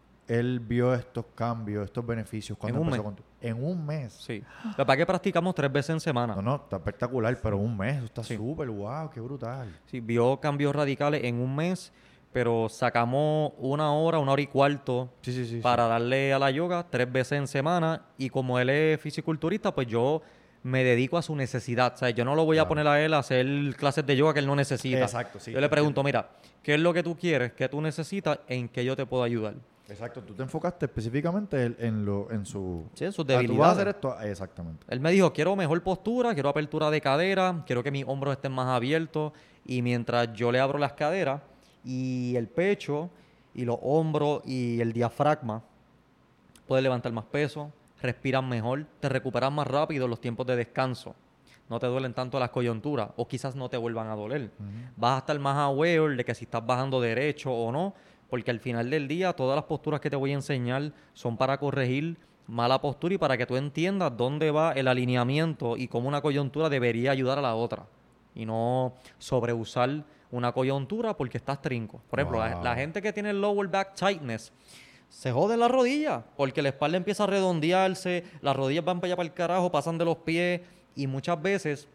él vio estos cambios, estos beneficios? ¿Cuándo En un empezó mes. con tu- En un mes. Sí. Lo que pasa es que practicamos tres veces en semana. No, no, está espectacular, pero un mes, eso está Sí. súper, wow, qué brutal. Sí, vio cambios radicales en un mes, pero sacamos una hora, una hora y cuarto Sí, sí, sí. para darle a la yoga tres veces en semana. Y como él es fisiculturista, pues yo me dedico a su necesidad. O sea, yo no lo voy a Claro. poner a él a hacer clases de yoga que él no necesita. Exacto, sí, Yo le te pregunto, mira, ¿qué es lo que tú quieres? ¿Qué tú necesitas? ¿En qué yo te puedo ayudar? Exacto, tú te enfocaste específicamente en, en lo, en su... Sí, en sus Ah, tú vas a debilidades. hacer esto, ah, exactamente. Él me dijo, quiero mejor postura, quiero apertura de cadera, quiero que mis hombros estén más abiertos y mientras yo le abro las caderas y el pecho y los hombros y el diafragma, puedes levantar más peso, respiras mejor, te recuperas más rápido en los tiempos de descanso. No te duelen tanto las coyunturas o quizás no te vuelvan a doler. Vas a estar más aware de que si estás bajando derecho o no, porque al final del día todas las posturas que te voy a enseñar son para corregir mala postura y para que tú entiendas dónde va el alineamiento y cómo una coyuntura debería ayudar a la otra. Y no sobreusar una coyuntura porque estás trinco. Por ejemplo, la, Wow. la gente que tiene lower back tightness se jode la rodilla porque la espalda empieza a redondearse, las rodillas van para allá para el carajo, pasan de los pies y muchas veces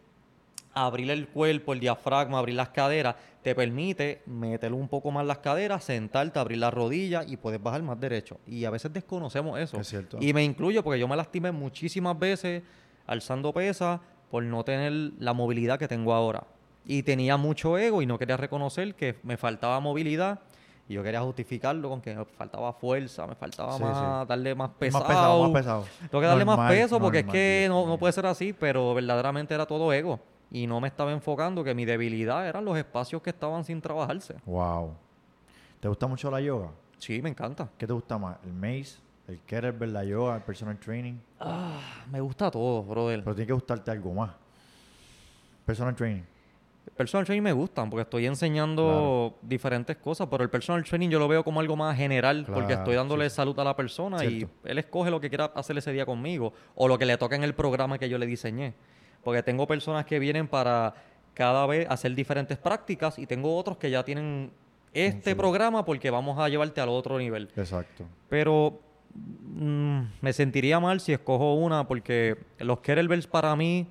abrir el cuerpo, el diafragma, abrir las caderas, te permite meter un poco más las caderas, sentarte, abrir las rodillas y puedes bajar más derecho. Y a veces desconocemos eso. Es cierto. Y me incluyo porque yo me lastimé muchísimas veces alzando pesas por no tener la movilidad que tengo ahora. Y tenía mucho ego y no quería reconocer que me faltaba movilidad. Y yo quería justificarlo con que me faltaba fuerza, me faltaba Sí, más, sí. darle más Más pesado. pesado, más pesado. Tengo que darle más Normal, peso porque normal, es que Dios no, no mío. puede ser así, pero verdaderamente era todo ego. Y no me estaba enfocando que mi debilidad eran los espacios que estaban sin trabajarse. Wow. ¿Te gusta mucho la yoga? Sí, me encanta. ¿Qué te gusta más? ¿El mace? ¿El kettlebell, la yoga, el personal training? Ah, me gusta todo, brother. Pero tiene que gustarte algo más. Personal training. Personal training me gustan porque estoy enseñando diferentes cosas, pero el personal training yo lo veo como algo más general porque Claro, estoy dándole sí, sí. salud a la persona Cierto. y él escoge lo que quiera hacer ese día conmigo o lo que le toca en el programa que yo le diseñé. Porque tengo personas que vienen para cada vez hacer diferentes prácticas y tengo otros que ya tienen este Sí. programa porque vamos a llevarte al otro nivel. Exacto. Pero mm, me sentiría mal si escojo una porque los kettlebells para mí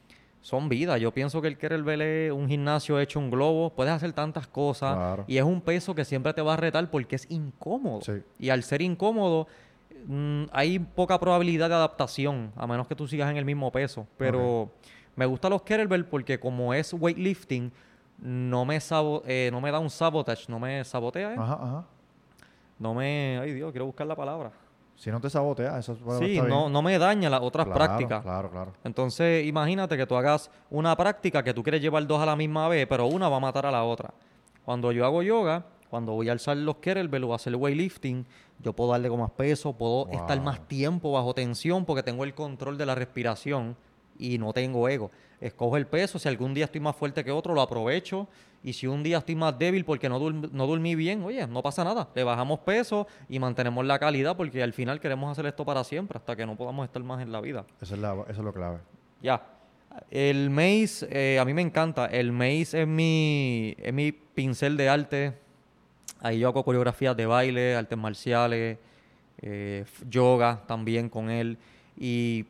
son vida. Yo pienso que el kettlebell es un gimnasio hecho un globo. Puedes hacer tantas cosas Claro. y es un peso que siempre te va a retar porque es incómodo. Sí. Y al ser incómodo, mm, hay poca probabilidad de adaptación, a menos que tú sigas en el mismo peso. Pero me gustan los kettlebell porque como es weightlifting, no me, sabo- eh, no me da un sabotage, no me sabotea, ¿eh? Ajá, ajá. No me... Ay, Dios, quiero buscar la palabra. Si no te sabotea, eso palabra Sí, está no, bien. no me daña las otras Claro, prácticas. Claro, claro. Entonces, imagínate que tú hagas una práctica que tú quieres llevar dos a la misma vez, pero una va a matar a la otra. Cuando yo hago yoga, cuando voy a alzar los kettlebell o hacer weightlifting, yo puedo darle con más peso, puedo Wow. estar más tiempo bajo tensión porque tengo el control de la respiración y no tengo ego. Escojo el peso, si algún día estoy más fuerte que otro, lo aprovecho. Y si un día estoy más débil porque no, dur- no dormí bien, oye, no pasa nada. Le bajamos peso y mantenemos la calidad porque al final queremos hacer esto para siempre, hasta que no podamos estar más en la vida. Eso es, la, eso es lo clave. Ya. El mace, eh, a mí me encanta. El mace es mi, es mi pincel de arte. Ahí yo hago coreografías de baile, artes marciales, eh, f- yoga también con él. Y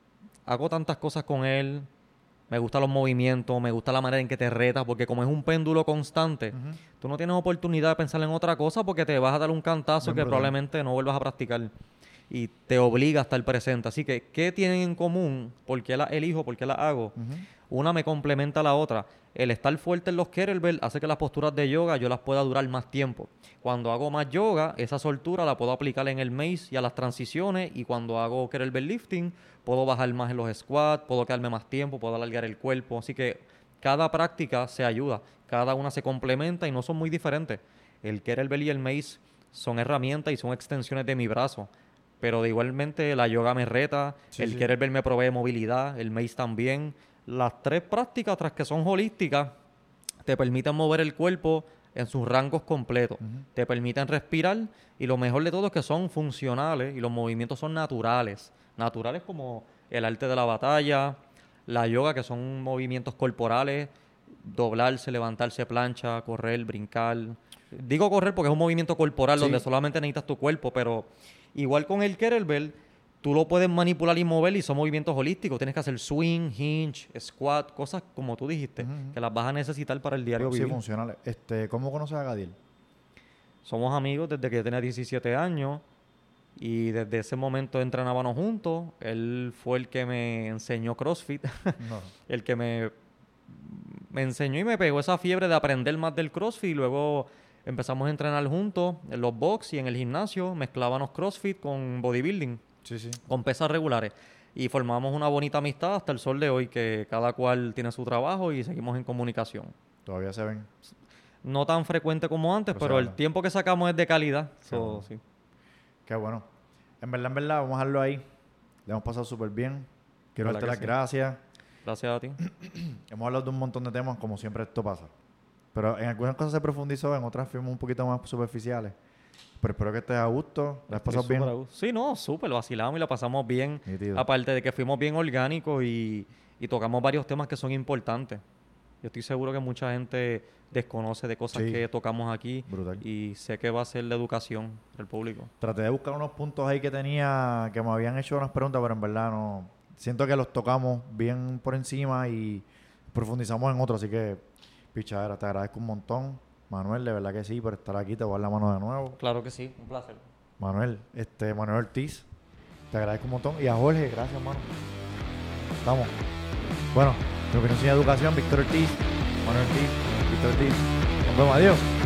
hago tantas cosas con él. Me gustan los movimientos, me gusta la manera en que te retas, porque como es un péndulo constante, Ujú. tú no tienes oportunidad de pensar en otra cosa porque te vas a dar un cantazo Bien que brutal. probablemente no vuelvas a practicar. Y te obliga a estar presente. Así que, ¿qué tienen en común? ¿Por qué la elijo? ¿Por qué la hago? Ujú. Una me complementa a la otra. El estar fuerte en los kettlebell hace que las posturas de yoga yo las pueda durar más tiempo. Cuando hago más yoga, esa soltura la puedo aplicar en el mace y a las transiciones. Y cuando hago kettlebell lifting, puedo bajar más en los squats, puedo quedarme más tiempo, puedo alargar el cuerpo. Así que cada práctica se ayuda. Cada una se complementa y no son muy diferentes. El kettlebell y el mace son herramientas y son extensiones de mi brazo. Pero de igualmente la yoga me reta, Sí, el sí. kettlebell me provee movilidad, el mace también. Las tres prácticas, tras que son holísticas, te permiten mover el cuerpo en sus rangos completos. Ujú. Te permiten respirar y lo mejor de todo es que son funcionales y los movimientos son naturales. Naturales como el arte de la batalla, la yoga, que son movimientos corporales, doblarse, levantarse, plancha, correr, brincar. Digo correr porque es un movimiento corporal Sí. donde solamente necesitas tu cuerpo, pero igual con el kettlebell, tú lo puedes manipular y mover y son movimientos holísticos. Tienes que hacer swing, hinge, squat, cosas como tú dijiste, Ujú, ujú. que las vas a necesitar para el diario Sí, vivir. funcionales. Este, ¿cómo conoces a Gadiel? Somos amigos desde que yo tenía diecisiete años y desde ese momento entrenábamos juntos. Él fue el que me enseñó CrossFit, No. el que me, me enseñó y me pegó esa fiebre de aprender más del CrossFit. Y luego empezamos a entrenar juntos en los box y en el gimnasio. Mezclábamos CrossFit con bodybuilding, Sí, sí. con pesas regulares. Y formamos una bonita amistad hasta el sol de hoy, que cada cual tiene su trabajo y seguimos en comunicación. Todavía se ven. No tan frecuente como antes, Pero se pero el habla. tiempo que sacamos es de calidad. Qué So, bueno. sí. Qué bueno. En verdad, en verdad, vamos a dejarlo ahí. Le hemos pasado súper bien. Quiero ¿Verdad darte que las sí? gracias. Gracias a ti. Hemos hablado de un montón de temas, como siempre esto pasa. Pero en algunas cosas se profundizó, en otras fuimos un poquito más superficiales. Pero espero que estés a gusto. ¿La has pasado Estoy bien? súper a gusto. Sí, no, súper, vacilamos y la pasamos bien. Nítido. Aparte de que fuimos bien orgánicos y, y tocamos varios temas que son importantes. Yo estoy seguro que mucha gente desconoce de cosas Sí. que tocamos aquí Brutal. y sé que va a ser la educación del público. Traté de buscar unos puntos ahí que tenía, que me habían hecho unas preguntas, pero en verdad no. Siento que los tocamos bien por encima y profundizamos en otros, así que, pichadera, te agradezco un montón. Manuel, de verdad que sí, por estar aquí, te voy a dar la mano de nuevo. Claro que sí, un placer. Manuel, este, Manuel Ortiz, te agradezco un montón. Y a Jorge, gracias, hermano. Estamos. Bueno, mi opinión sin educación, Víctor Ortiz, Manuel Ortiz, Víctor Ortiz. Nos vemos, adiós.